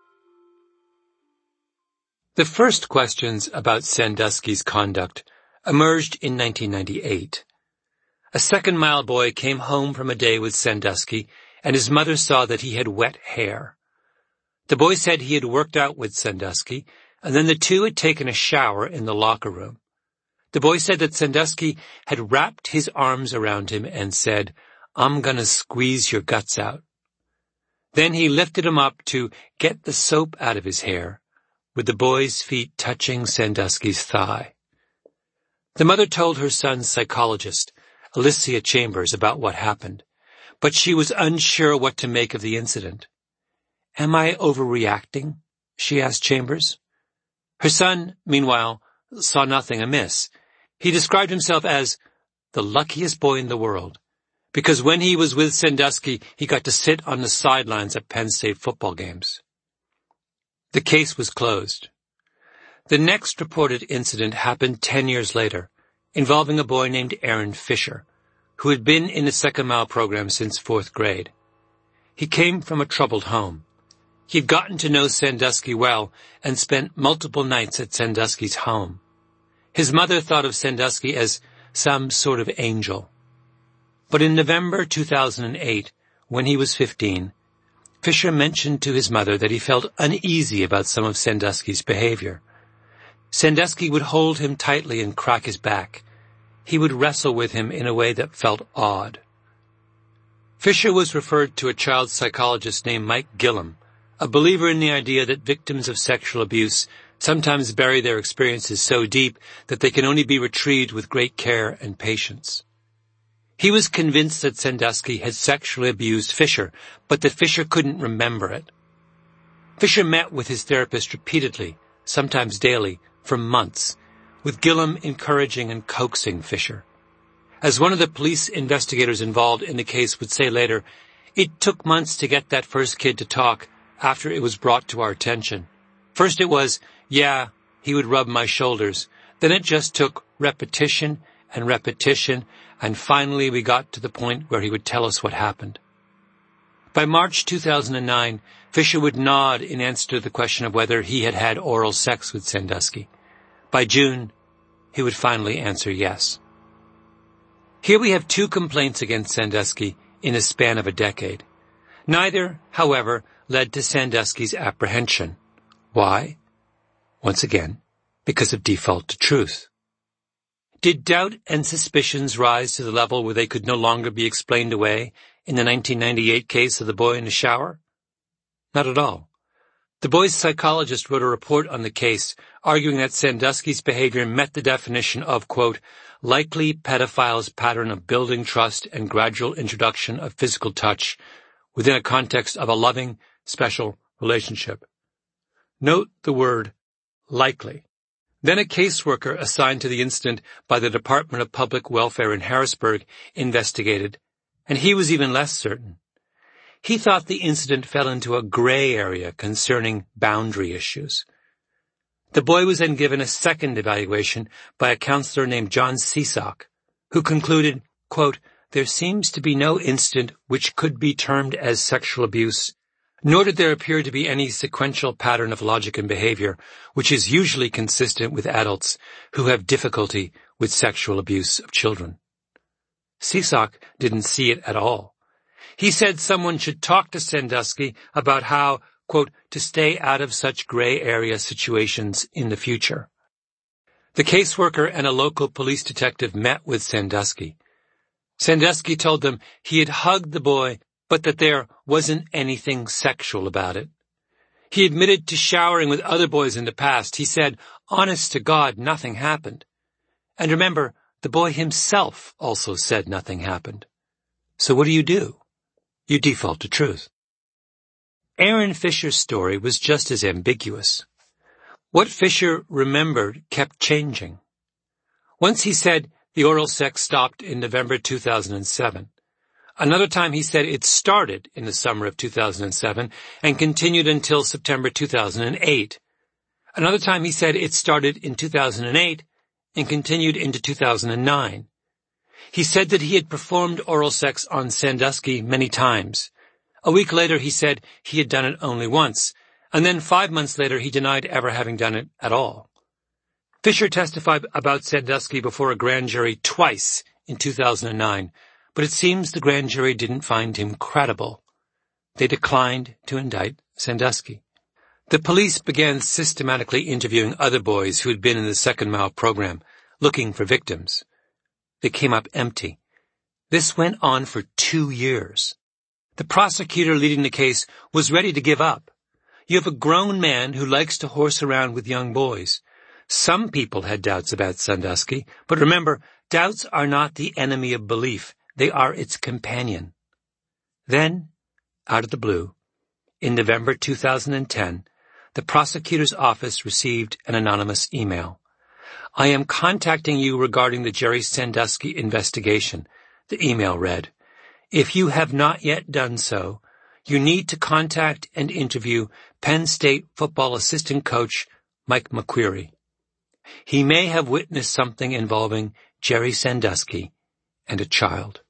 Speaker 2: The first questions about Sandusky's conduct emerged in nineteen ninety-eight. A Second Mile boy came home from a day with Sandusky, and his mother saw that he had wet hair. The boy said he had worked out with Sandusky, and then the two had taken a shower in the locker room. The boy said that Sandusky had wrapped his arms around him and said, "I'm gonna squeeze your guts out." Then he lifted him up to get the soap out of his hair, with the boy's feet touching Sandusky's thigh. The mother told her son's psychologist, Alicia Chambers, about what happened, but she was unsure what to make of the incident. "Am I overreacting?" she asked Chambers. Her son, meanwhile, saw nothing amiss. He described himself as the luckiest boy in the world, because when he was with Sandusky, he got to sit on the sidelines at Penn State football games. The case was closed. The next reported incident happened ten years later, involving a boy named Aaron Fisher, who had been in the Second Mile program since fourth grade. He came from a troubled home. He had gotten to know Sandusky well and spent multiple nights at Sandusky's home. His mother thought of Sandusky as some sort of angel. But in November two thousand eight, when he was fifteen, Fisher mentioned to his mother that he felt uneasy about some of Sandusky's behavior. Sandusky would hold him tightly and crack his back. He would wrestle with him in a way that felt odd. Fisher was referred to a child psychologist named Mike Gillum, a believer in the idea that victims of sexual abuse sometimes bury their experiences so deep that they can only be retrieved with great care and patience. He was convinced that Sandusky had sexually abused Fisher, but that Fisher couldn't remember it. Fisher met with his therapist repeatedly, sometimes daily, for months, with Gillum encouraging and coaxing Fisher. As one of the police investigators involved in the case would say later, "It took months to get that first kid to talk after it was brought to our attention. First it was, yeah, he would rub my shoulders. Then it just took repetition and repetition, and finally we got to the point where he would tell us what happened." By March two thousand nine, Fisher would nod in answer to the question of whether he had had oral sex with Sandusky. By June, he would finally answer yes. Here we have two complaints against Sandusky in a span of a decade. Neither, however, led to Sandusky's apprehension. Why? Once again, because of default to truth. Did doubt and suspicions rise to the level where they could no longer be explained away in the nineteen ninety-eight case of the boy in the shower? Not at all. The boy's psychologist wrote a report on the case, arguing that Sandusky's behavior met the definition of, quote, likely pedophile's pattern of building trust and gradual introduction of physical touch within a context of a loving, special relationship. Note the word likely. Then a caseworker assigned to the incident by the Department of Public Welfare in Harrisburg investigated, and he was even less certain. He thought the incident fell into a gray area concerning boundary issues. The boy was then given a second evaluation by a counselor named John Seesock, who concluded, quote, there seems to be no incident which could be termed as sexual abuse, nor did there appear to be any sequential pattern of logic and behavior, which is usually consistent with adults who have difficulty with sexual abuse of children. Seesock didn't see it at all. He said someone should talk to Sandusky about how, quote, to stay out of such gray area situations in the future. The caseworker and a local police detective met with Sandusky. Sandusky told them he had hugged the boy, but that there wasn't anything sexual about it. He admitted to showering with other boys in the past. He said, honest to God, nothing happened. And remember, the boy himself also said nothing happened. So what do you do? You default to truth. Aaron Fisher's story was just as ambiguous. What Fisher remembered kept changing. Once he said the oral sex stopped in November two thousand seven. Another time he said it started in the summer of two thousand seven and continued until September two thousand eight. Another time he said it started in two thousand eight and continued into two thousand nine. He said that he had performed oral sex on Sandusky many times. A week later he said he had done it only once, and then five months later he denied ever having done it at all. Fisher testified about Sandusky before a grand jury twice in two thousand nine, but it seems the grand jury didn't find him credible. They declined to indict Sandusky. The police began systematically interviewing other boys who had been in the Second Mile program, looking for victims. They came up empty. This went on for two years. The prosecutor leading the case was ready to give up. You have a grown man who likes to horse around with young boys. Some people had doubts about Sandusky, but remember, doubts are not the enemy of belief. They are its companion. Then, out of the blue, in November two thousand ten, the prosecutor's office received an anonymous email. I am contacting you regarding the Jerry Sandusky investigation, the email read. If you have not yet done so, you need to contact and interview Penn State football assistant coach Mike McQueary. He may have witnessed something involving Jerry Sandusky and a child.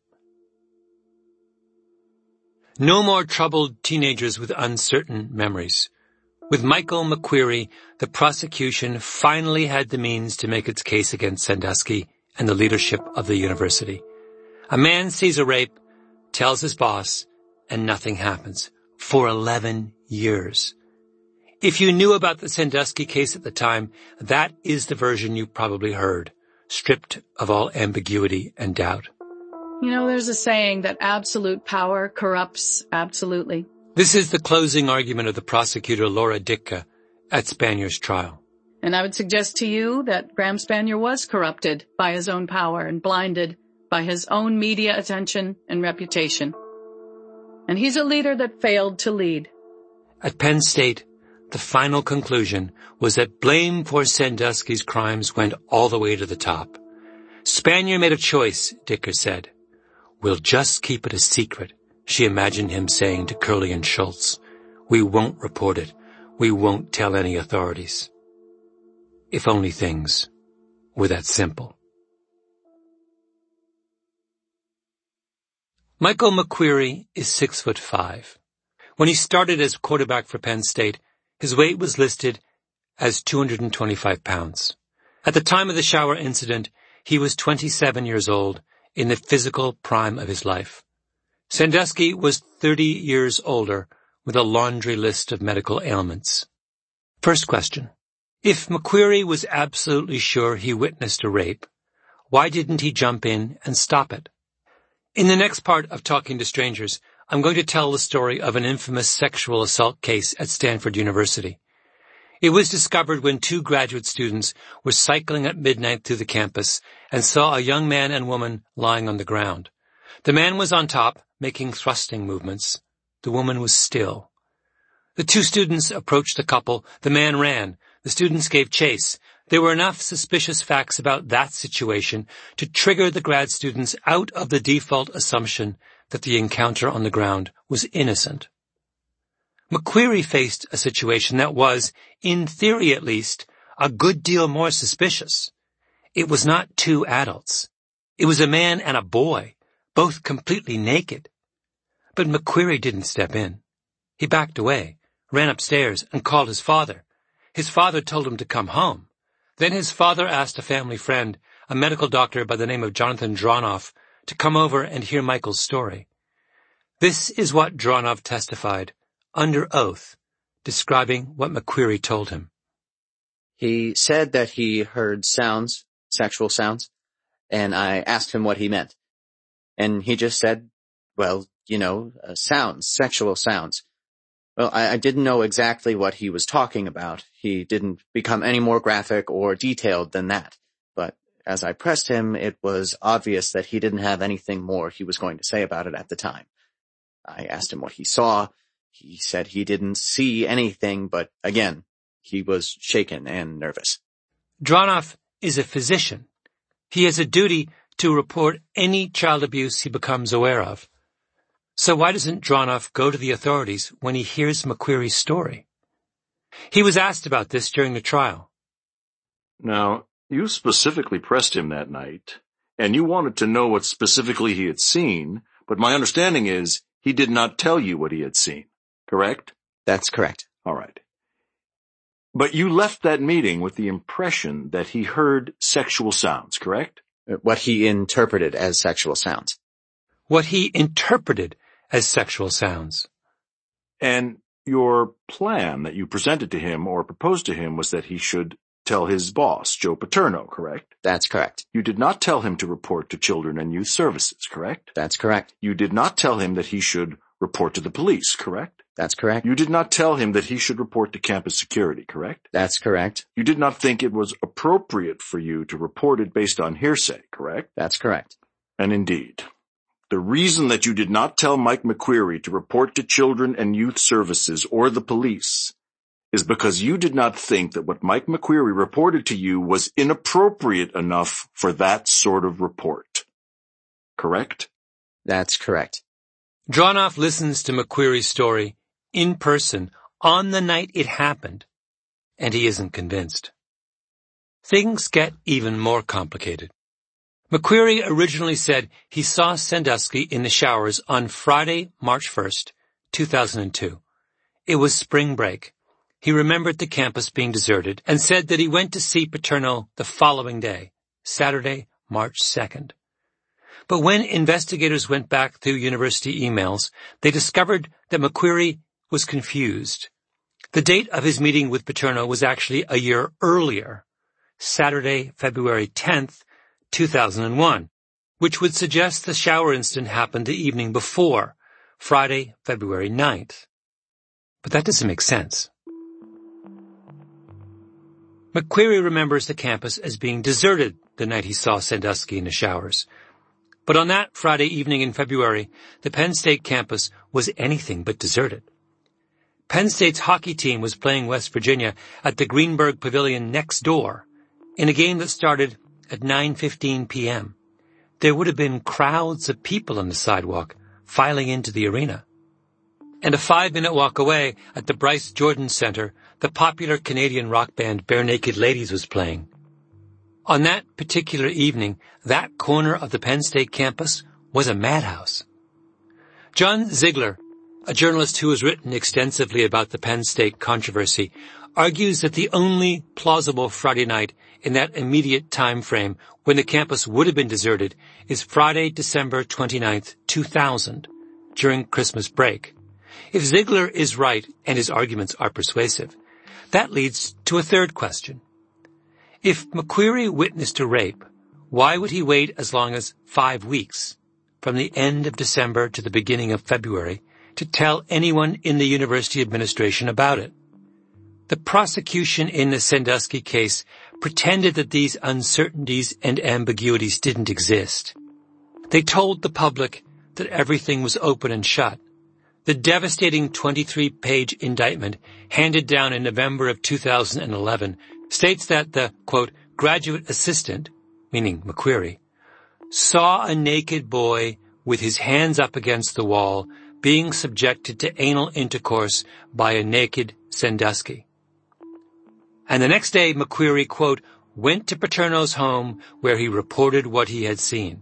Speaker 2: No more troubled teenagers with uncertain memories. With Michael McQueary, the prosecution finally had the means to make its case against Sandusky and the leadership of the university. A man sees a rape, tells his boss, and nothing happens. For eleven years. If you knew about the Sandusky case at the time, that is the version you probably heard, stripped of all ambiguity and doubt.
Speaker 10: You know, there's a saying that absolute power corrupts absolutely.
Speaker 2: This is the closing argument of the prosecutor Laura Ditka at Spanier's trial.
Speaker 10: And I would suggest to you that Graham Spanier was corrupted by his own power and blinded by his own media attention and reputation. And he's a leader that failed to lead.
Speaker 2: At Penn State, the final conclusion was that blame for Sandusky's crimes went all the way to the top. Spanier made a choice, Ditka said. We'll just keep it a secret, she imagined him saying to Curley and Schultz. We won't report it. We won't tell any authorities. If only things were that simple. Michael McQueary is six foot five. When he started as quarterback for Penn State, his weight was listed as two hundred twenty-five pounds. At the time of the shower incident, he was twenty-seven years old, in the physical prime of his life. Sandusky was thirty years older, with a laundry list of medical ailments. First question. If McQueary was absolutely sure he witnessed a rape, why didn't he jump in and stop it? In the next part of Talking to Strangers, I'm going to tell the story of an infamous sexual assault case at Stanford University. It was discovered when two graduate students were cycling at midnight through the campus and saw a young man and woman lying on the ground. The man was on top, making thrusting movements. The woman was still. The two students approached the couple. The man ran. The students gave chase. There were enough suspicious facts about that situation to trigger the grad students out of the default assumption that the encounter on the ground was innocent. McQueary faced a situation that was, in theory at least, a good deal more suspicious. It was not two adults. It was a man and a boy, both completely naked. But McQueary didn't step in. He backed away, ran upstairs, and called his father. His father told him to come home. Then his father asked a family friend, a medical doctor by the name of Jonathan Dronoff, to come over and hear Michael's story. This is what Dronoff testified, under oath, describing what McQueary told him.
Speaker 14: He said that he heard sounds, sexual sounds, and I asked him what he meant. And he just said, well, you know, uh, sounds, sexual sounds. Well, I, I didn't know exactly what he was talking about. He didn't become any more graphic or detailed than that. But as I pressed him, it was obvious that he didn't have anything more he was going to say about it at the time. I asked him what he saw. He said he didn't see anything, but again, he was shaken and nervous.
Speaker 2: Dronoff is a physician. He has a duty to report any child abuse he becomes aware of. So why doesn't Dronoff go to the authorities when he hears McQueary's story? He was asked about this during the trial.
Speaker 15: Now, you specifically pressed him that night, and you wanted to know what specifically he had seen, but my understanding is he did not tell you what he had seen, correct?
Speaker 14: That's correct.
Speaker 15: All right. But you left that meeting with the impression that he heard sexual sounds, correct?
Speaker 14: What he interpreted as sexual sounds.
Speaker 2: What he interpreted as sexual sounds.
Speaker 15: And your plan that you presented to him or proposed to him was that he should tell his boss, Joe Paterno, correct?
Speaker 14: That's correct.
Speaker 15: You did not tell him to report to Children and Youth Services, correct?
Speaker 14: That's correct.
Speaker 15: You did not tell him that he should report to the police, correct?
Speaker 14: That's correct.
Speaker 15: You did not tell him that he should report to campus security, correct?
Speaker 14: That's correct.
Speaker 15: You did not think it was appropriate for you to report it based on hearsay, correct?
Speaker 14: That's correct.
Speaker 15: And indeed, the reason that you did not tell Mike McQueary to report to Children and Youth Services or the police is because you did not think that what Mike McQueary reported to you was inappropriate enough for that sort of report. Correct?
Speaker 14: That's correct.
Speaker 2: Dronoff listens to McQueary's story in person on the night it happened, and he isn't convinced. Things get even more complicated. McQueary originally said he saw Sandusky in the showers on Friday, March first, two thousand two. It was spring break. He remembered the campus being deserted and said that he went to see Paterno the following day, Saturday, March second. But when investigators went back through university emails, they discovered that McQueary was confused. The date of his meeting with Paterno was actually a year earlier, Saturday, February tenth, two thousand one, which would suggest the shower incident happened the evening before, Friday, February ninth. But that doesn't make sense. McQueary remembers the campus as being deserted the night he saw Sandusky in the showers. But on that Friday evening in February, the Penn State campus was anything but deserted. Penn State's hockey team was playing West Virginia at the Greenberg Pavilion next door in a game that started at nine fifteen p.m. There would have been crowds of people on the sidewalk filing into the arena. And a five-minute walk away at the Bryce Jordan Center, the popular Canadian rock band Bare Naked Ladies was playing. On that particular evening, that corner of the Penn State campus was a madhouse. John Ziegler a journalist who has written extensively about the Penn State controversy, argues that the only plausible Friday night in that immediate time frame when the campus would have been deserted is Friday, December twenty-ninth, two thousand, during Christmas break. If Ziegler is right and his arguments are persuasive, that leads to a third question. If McQueary witnessed a rape, why would he wait as long as five weeks, from the end of December to the beginning of February, to tell anyone in the university administration about it? The prosecution in the Sandusky case pretended that these uncertainties and ambiguities didn't exist. They told the public that everything was open and shut. The devastating twenty-three page indictment handed down in November of two thousand eleven states that the, quote, graduate assistant, meaning McQueary, saw a naked boy with his hands up against the wall being subjected to anal intercourse by a naked Sandusky. And the next day, McQueary, quote, went to Paterno's home where he reported what he had seen.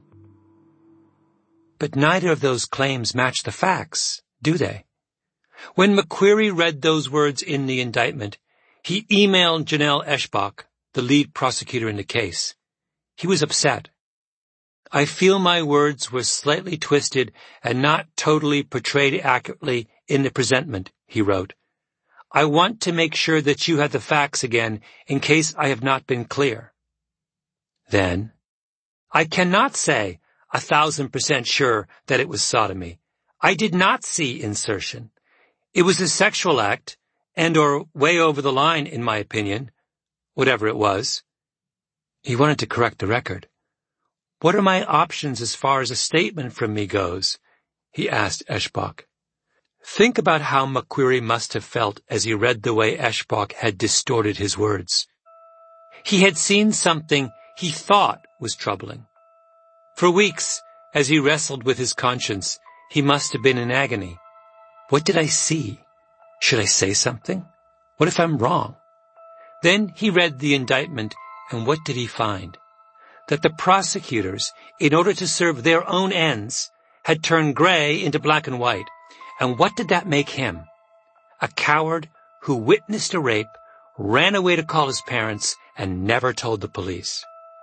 Speaker 2: But neither of those claims match the facts, do they? When McQueary read those words in the indictment, he emailed Janelle Eschbach, the lead prosecutor in the case. He was upset. I feel my words were slightly twisted and not totally portrayed accurately in the presentment, he wrote. I want to make sure that you have the facts again in case I have not been clear. Then, I cannot say a thousand percent sure that it was sodomy. I did not see insertion. It was a sexual act, and or way over the line, in my opinion, whatever it was. He wanted to correct the record. What are my options as far as a statement from me goes? He asked Eschbach. Think about how McQueary must have felt as he read the way Eschbach had distorted his words. He had seen something he thought was troubling. For weeks, as he wrestled with his conscience, he must have been in agony. What did I see? Should I say something? What if I'm wrong? Then he read the indictment, and what did he find? That the prosecutors, in order to serve their own ends, had turned gray into black and white. And what did that make him? A coward who witnessed a rape, ran away to call his parents, and never told the police.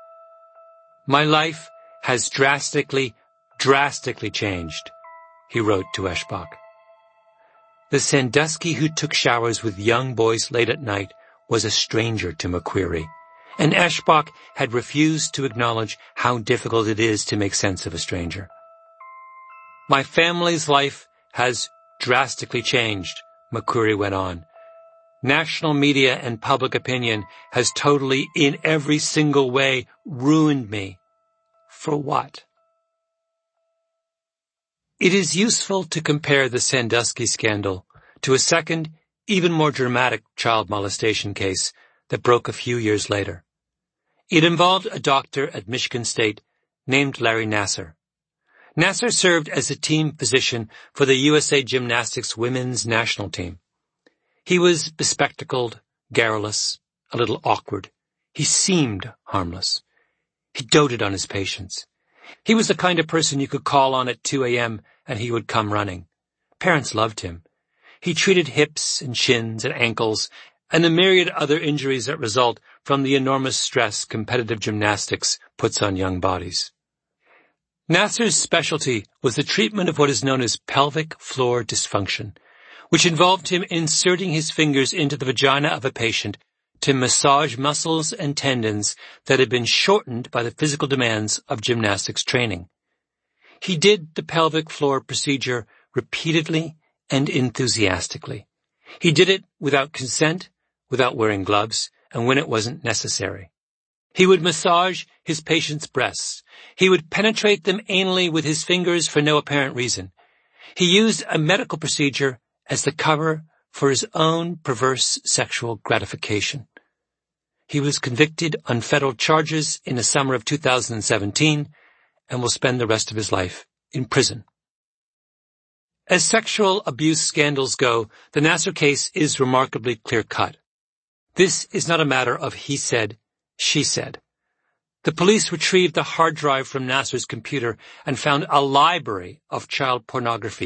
Speaker 2: My life has drastically, drastically changed, he wrote to Eschbach. The Sandusky who took showers with young boys late at night was a stranger to McQueary, and Eschbach had refused to acknowledge how difficult it is to make sense of a stranger. My family's life has drastically changed, McQueary went on. National media and public opinion has totally, in every single way, ruined me. For what? It is useful to compare the Sandusky scandal to a second, even more dramatic child molestation case that broke a few years later. It involved a doctor at Michigan State named Larry Nassar. Nassar served as a team physician for the U S A Gymnastics women's national team. He was bespectacled, garrulous, a little awkward. He seemed harmless. He doted on his patients. He was the kind of person you could call on at two a.m. and he would come running. Parents loved him. He treated hips and shins and ankles and the myriad other injuries that result from the enormous stress competitive gymnastics puts on young bodies. Nassar's specialty was the treatment of what is known as pelvic floor dysfunction, which involved him inserting his fingers into the vagina of a patient to massage muscles and tendons that had been shortened by the physical demands of gymnastics training. He did the pelvic floor procedure repeatedly and enthusiastically. He did it without consent, without wearing gloves, and when it wasn't necessary. He would massage his patients' breasts. He would penetrate them anally with his fingers for no apparent reason. He used a medical procedure as the cover for his own perverse sexual gratification. He was convicted on federal charges in the summer of two thousand seventeen and will spend the rest of his life in prison. As sexual abuse scandals go, the Nassar case is remarkably clear-cut. This is not a matter of he said, she said. The police retrieved the hard drive from Nassar's computer and found a library of child pornography,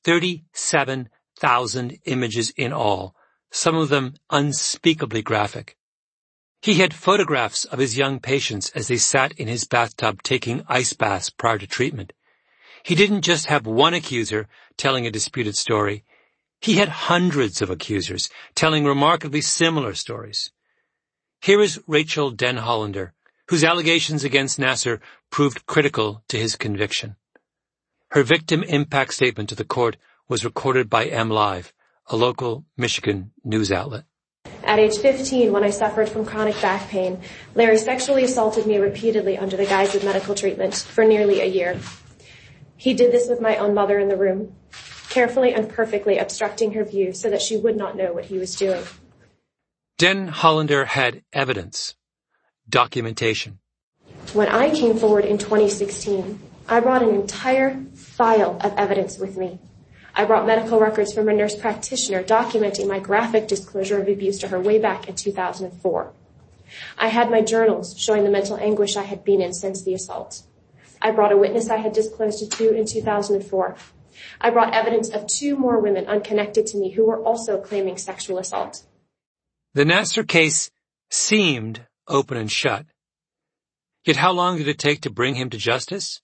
Speaker 2: thirty-seven thousand images in all, some of them unspeakably graphic. He had photographs of his young patients as they sat in his bathtub taking ice baths prior to treatment. He didn't just have one accuser telling a disputed story. He had hundreds of accusers telling remarkably similar stories. Here is Rachel Denhollander, whose allegations against Nassar proved critical to his conviction. Her victim impact statement to the court was recorded by MLive, a local Michigan news outlet.
Speaker 16: At age fifteen, when I suffered from chronic back pain, Larry sexually assaulted me repeatedly under the guise of medical treatment for nearly a year. He did this with my own mother in the room, carefully and perfectly obstructing her view so that she would not know what he was doing.
Speaker 2: Denhollander had evidence, documentation.
Speaker 16: When I came forward in twenty sixteen, I brought an entire file of evidence with me. I brought medical records from a nurse practitioner documenting my graphic disclosure of abuse to her way back in two thousand four. I had my journals showing the mental anguish I had been in since the assault. I brought a witness I had disclosed it to in two thousand four. I brought evidence of two more women unconnected to me who were also claiming sexual assault.
Speaker 2: The Nassar case seemed open and shut. Yet how long did it take to bring him to justice?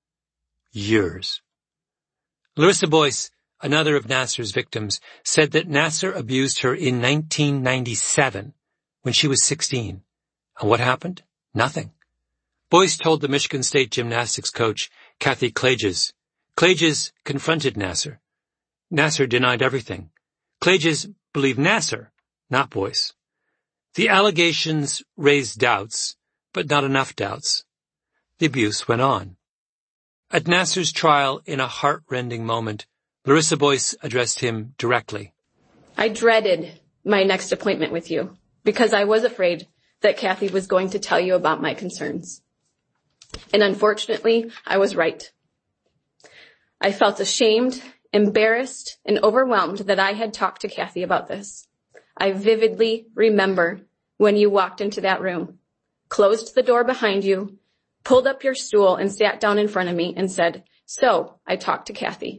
Speaker 2: Years. Larissa Boyce, another of Nassar's victims, said that Nassar abused her in nineteen ninety-seven when she was sixteen. And what happened? Nothing. Boyce told the Michigan State gymnastics coach, Kathy Klages. Klages confronted Nassar. Nassar denied everything. Klages believed Nassar, not Boyce. The allegations raised doubts, but not enough doubts. The abuse went on. At Nassar's trial, in a heart-rending moment, Larissa Boyce addressed him directly.
Speaker 17: I dreaded my next appointment with you because I was afraid that Kathy was going to tell you about my concerns. And unfortunately, I was right. I felt ashamed, embarrassed, and overwhelmed that I had talked to Kathy about this. I vividly remember when you walked into that room, closed the door behind you, pulled up your stool and sat down in front of me and said, "So, I talked to Kathy."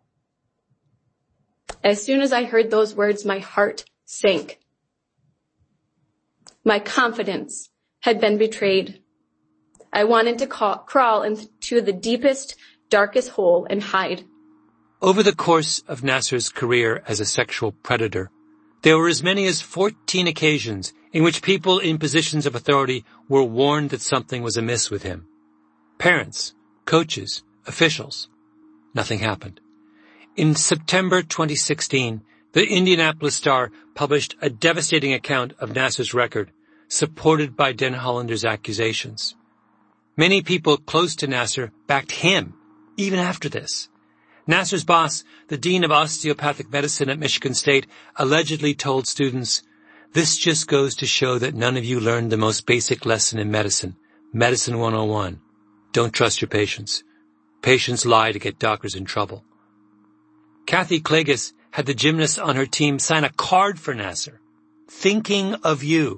Speaker 17: As soon as I heard those words, my heart sank. My confidence had been betrayed. I wanted to call, crawl into the deepest, darkest hole and hide.
Speaker 2: Over the course of Nassar's career as a sexual predator, there were as many as fourteen occasions in which people in positions of authority were warned that something was amiss with him. Parents, coaches, officials. Nothing happened. In September twenty sixteen, the Indianapolis Star published a devastating account of Nassar's record, supported by Denhollander's accusations. Many people close to Nassar backed him, even after this. Nassar's boss, the dean of osteopathic medicine at Michigan State, allegedly told students, "This just goes to show that none of you learned the most basic lesson in medicine, Medicine one oh one. Don't trust your patients. Patients lie to get doctors in trouble." Kathy Klages had the gymnasts on her team sign a card for Nassar, "Thinking of you."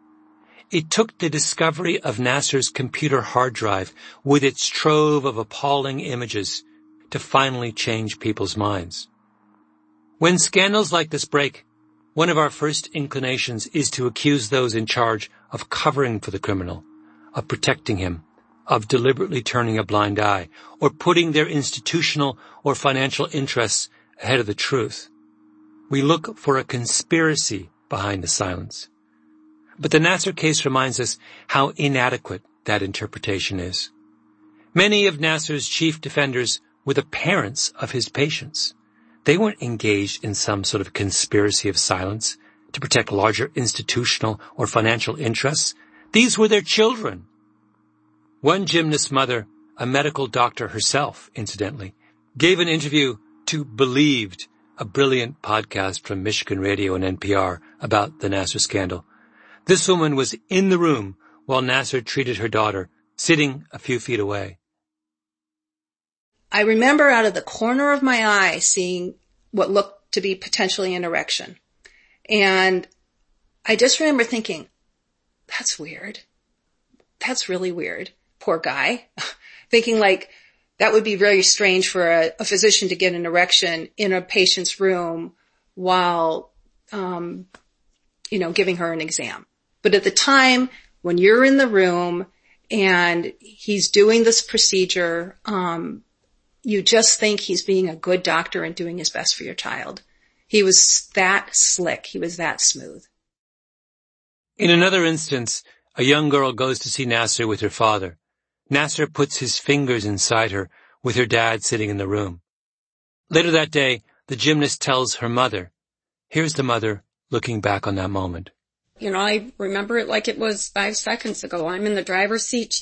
Speaker 2: It took the discovery of Nassar's computer hard drive with its trove of appalling images to finally change people's minds. When scandals like this break, one of our first inclinations is to accuse those in charge of covering for the criminal, of protecting him, of deliberately turning a blind eye, or putting their institutional or financial interests ahead of the truth. We look for a conspiracy behind the silence. But the Nassar case reminds us how inadequate that interpretation is. Many of Nassar's chief defenders were the parents of his patients. They weren't engaged in some sort of conspiracy of silence to protect larger institutional or financial interests. These were their children. One gymnast's mother, a medical doctor herself, incidentally, gave an interview to Believed, a brilliant podcast from Michigan Radio and N P R about the Nassar scandal. This woman was in the room while Nassar treated her daughter, sitting a few feet away.
Speaker 18: I remember out of the corner of my eye seeing what looked to be potentially an erection. And I just remember thinking, that's weird. That's really weird. Poor guy. Thinking like, that would be very strange for a, a physician to get an erection in a patient's room while, um, you know, giving her an exam. But at the time when you're in the room and he's doing this procedure, um, you just think he's being a good doctor and doing his best for your child. He was that slick. He was that smooth.
Speaker 2: In another instance, a young girl goes to see Nasser with her father. Nasser puts his fingers inside her with her dad sitting in the room. Later that day, the gymnast tells her mother. Here's the mother looking back on that moment.
Speaker 19: You know, I remember it like it was five seconds ago. I'm in the driver's seat.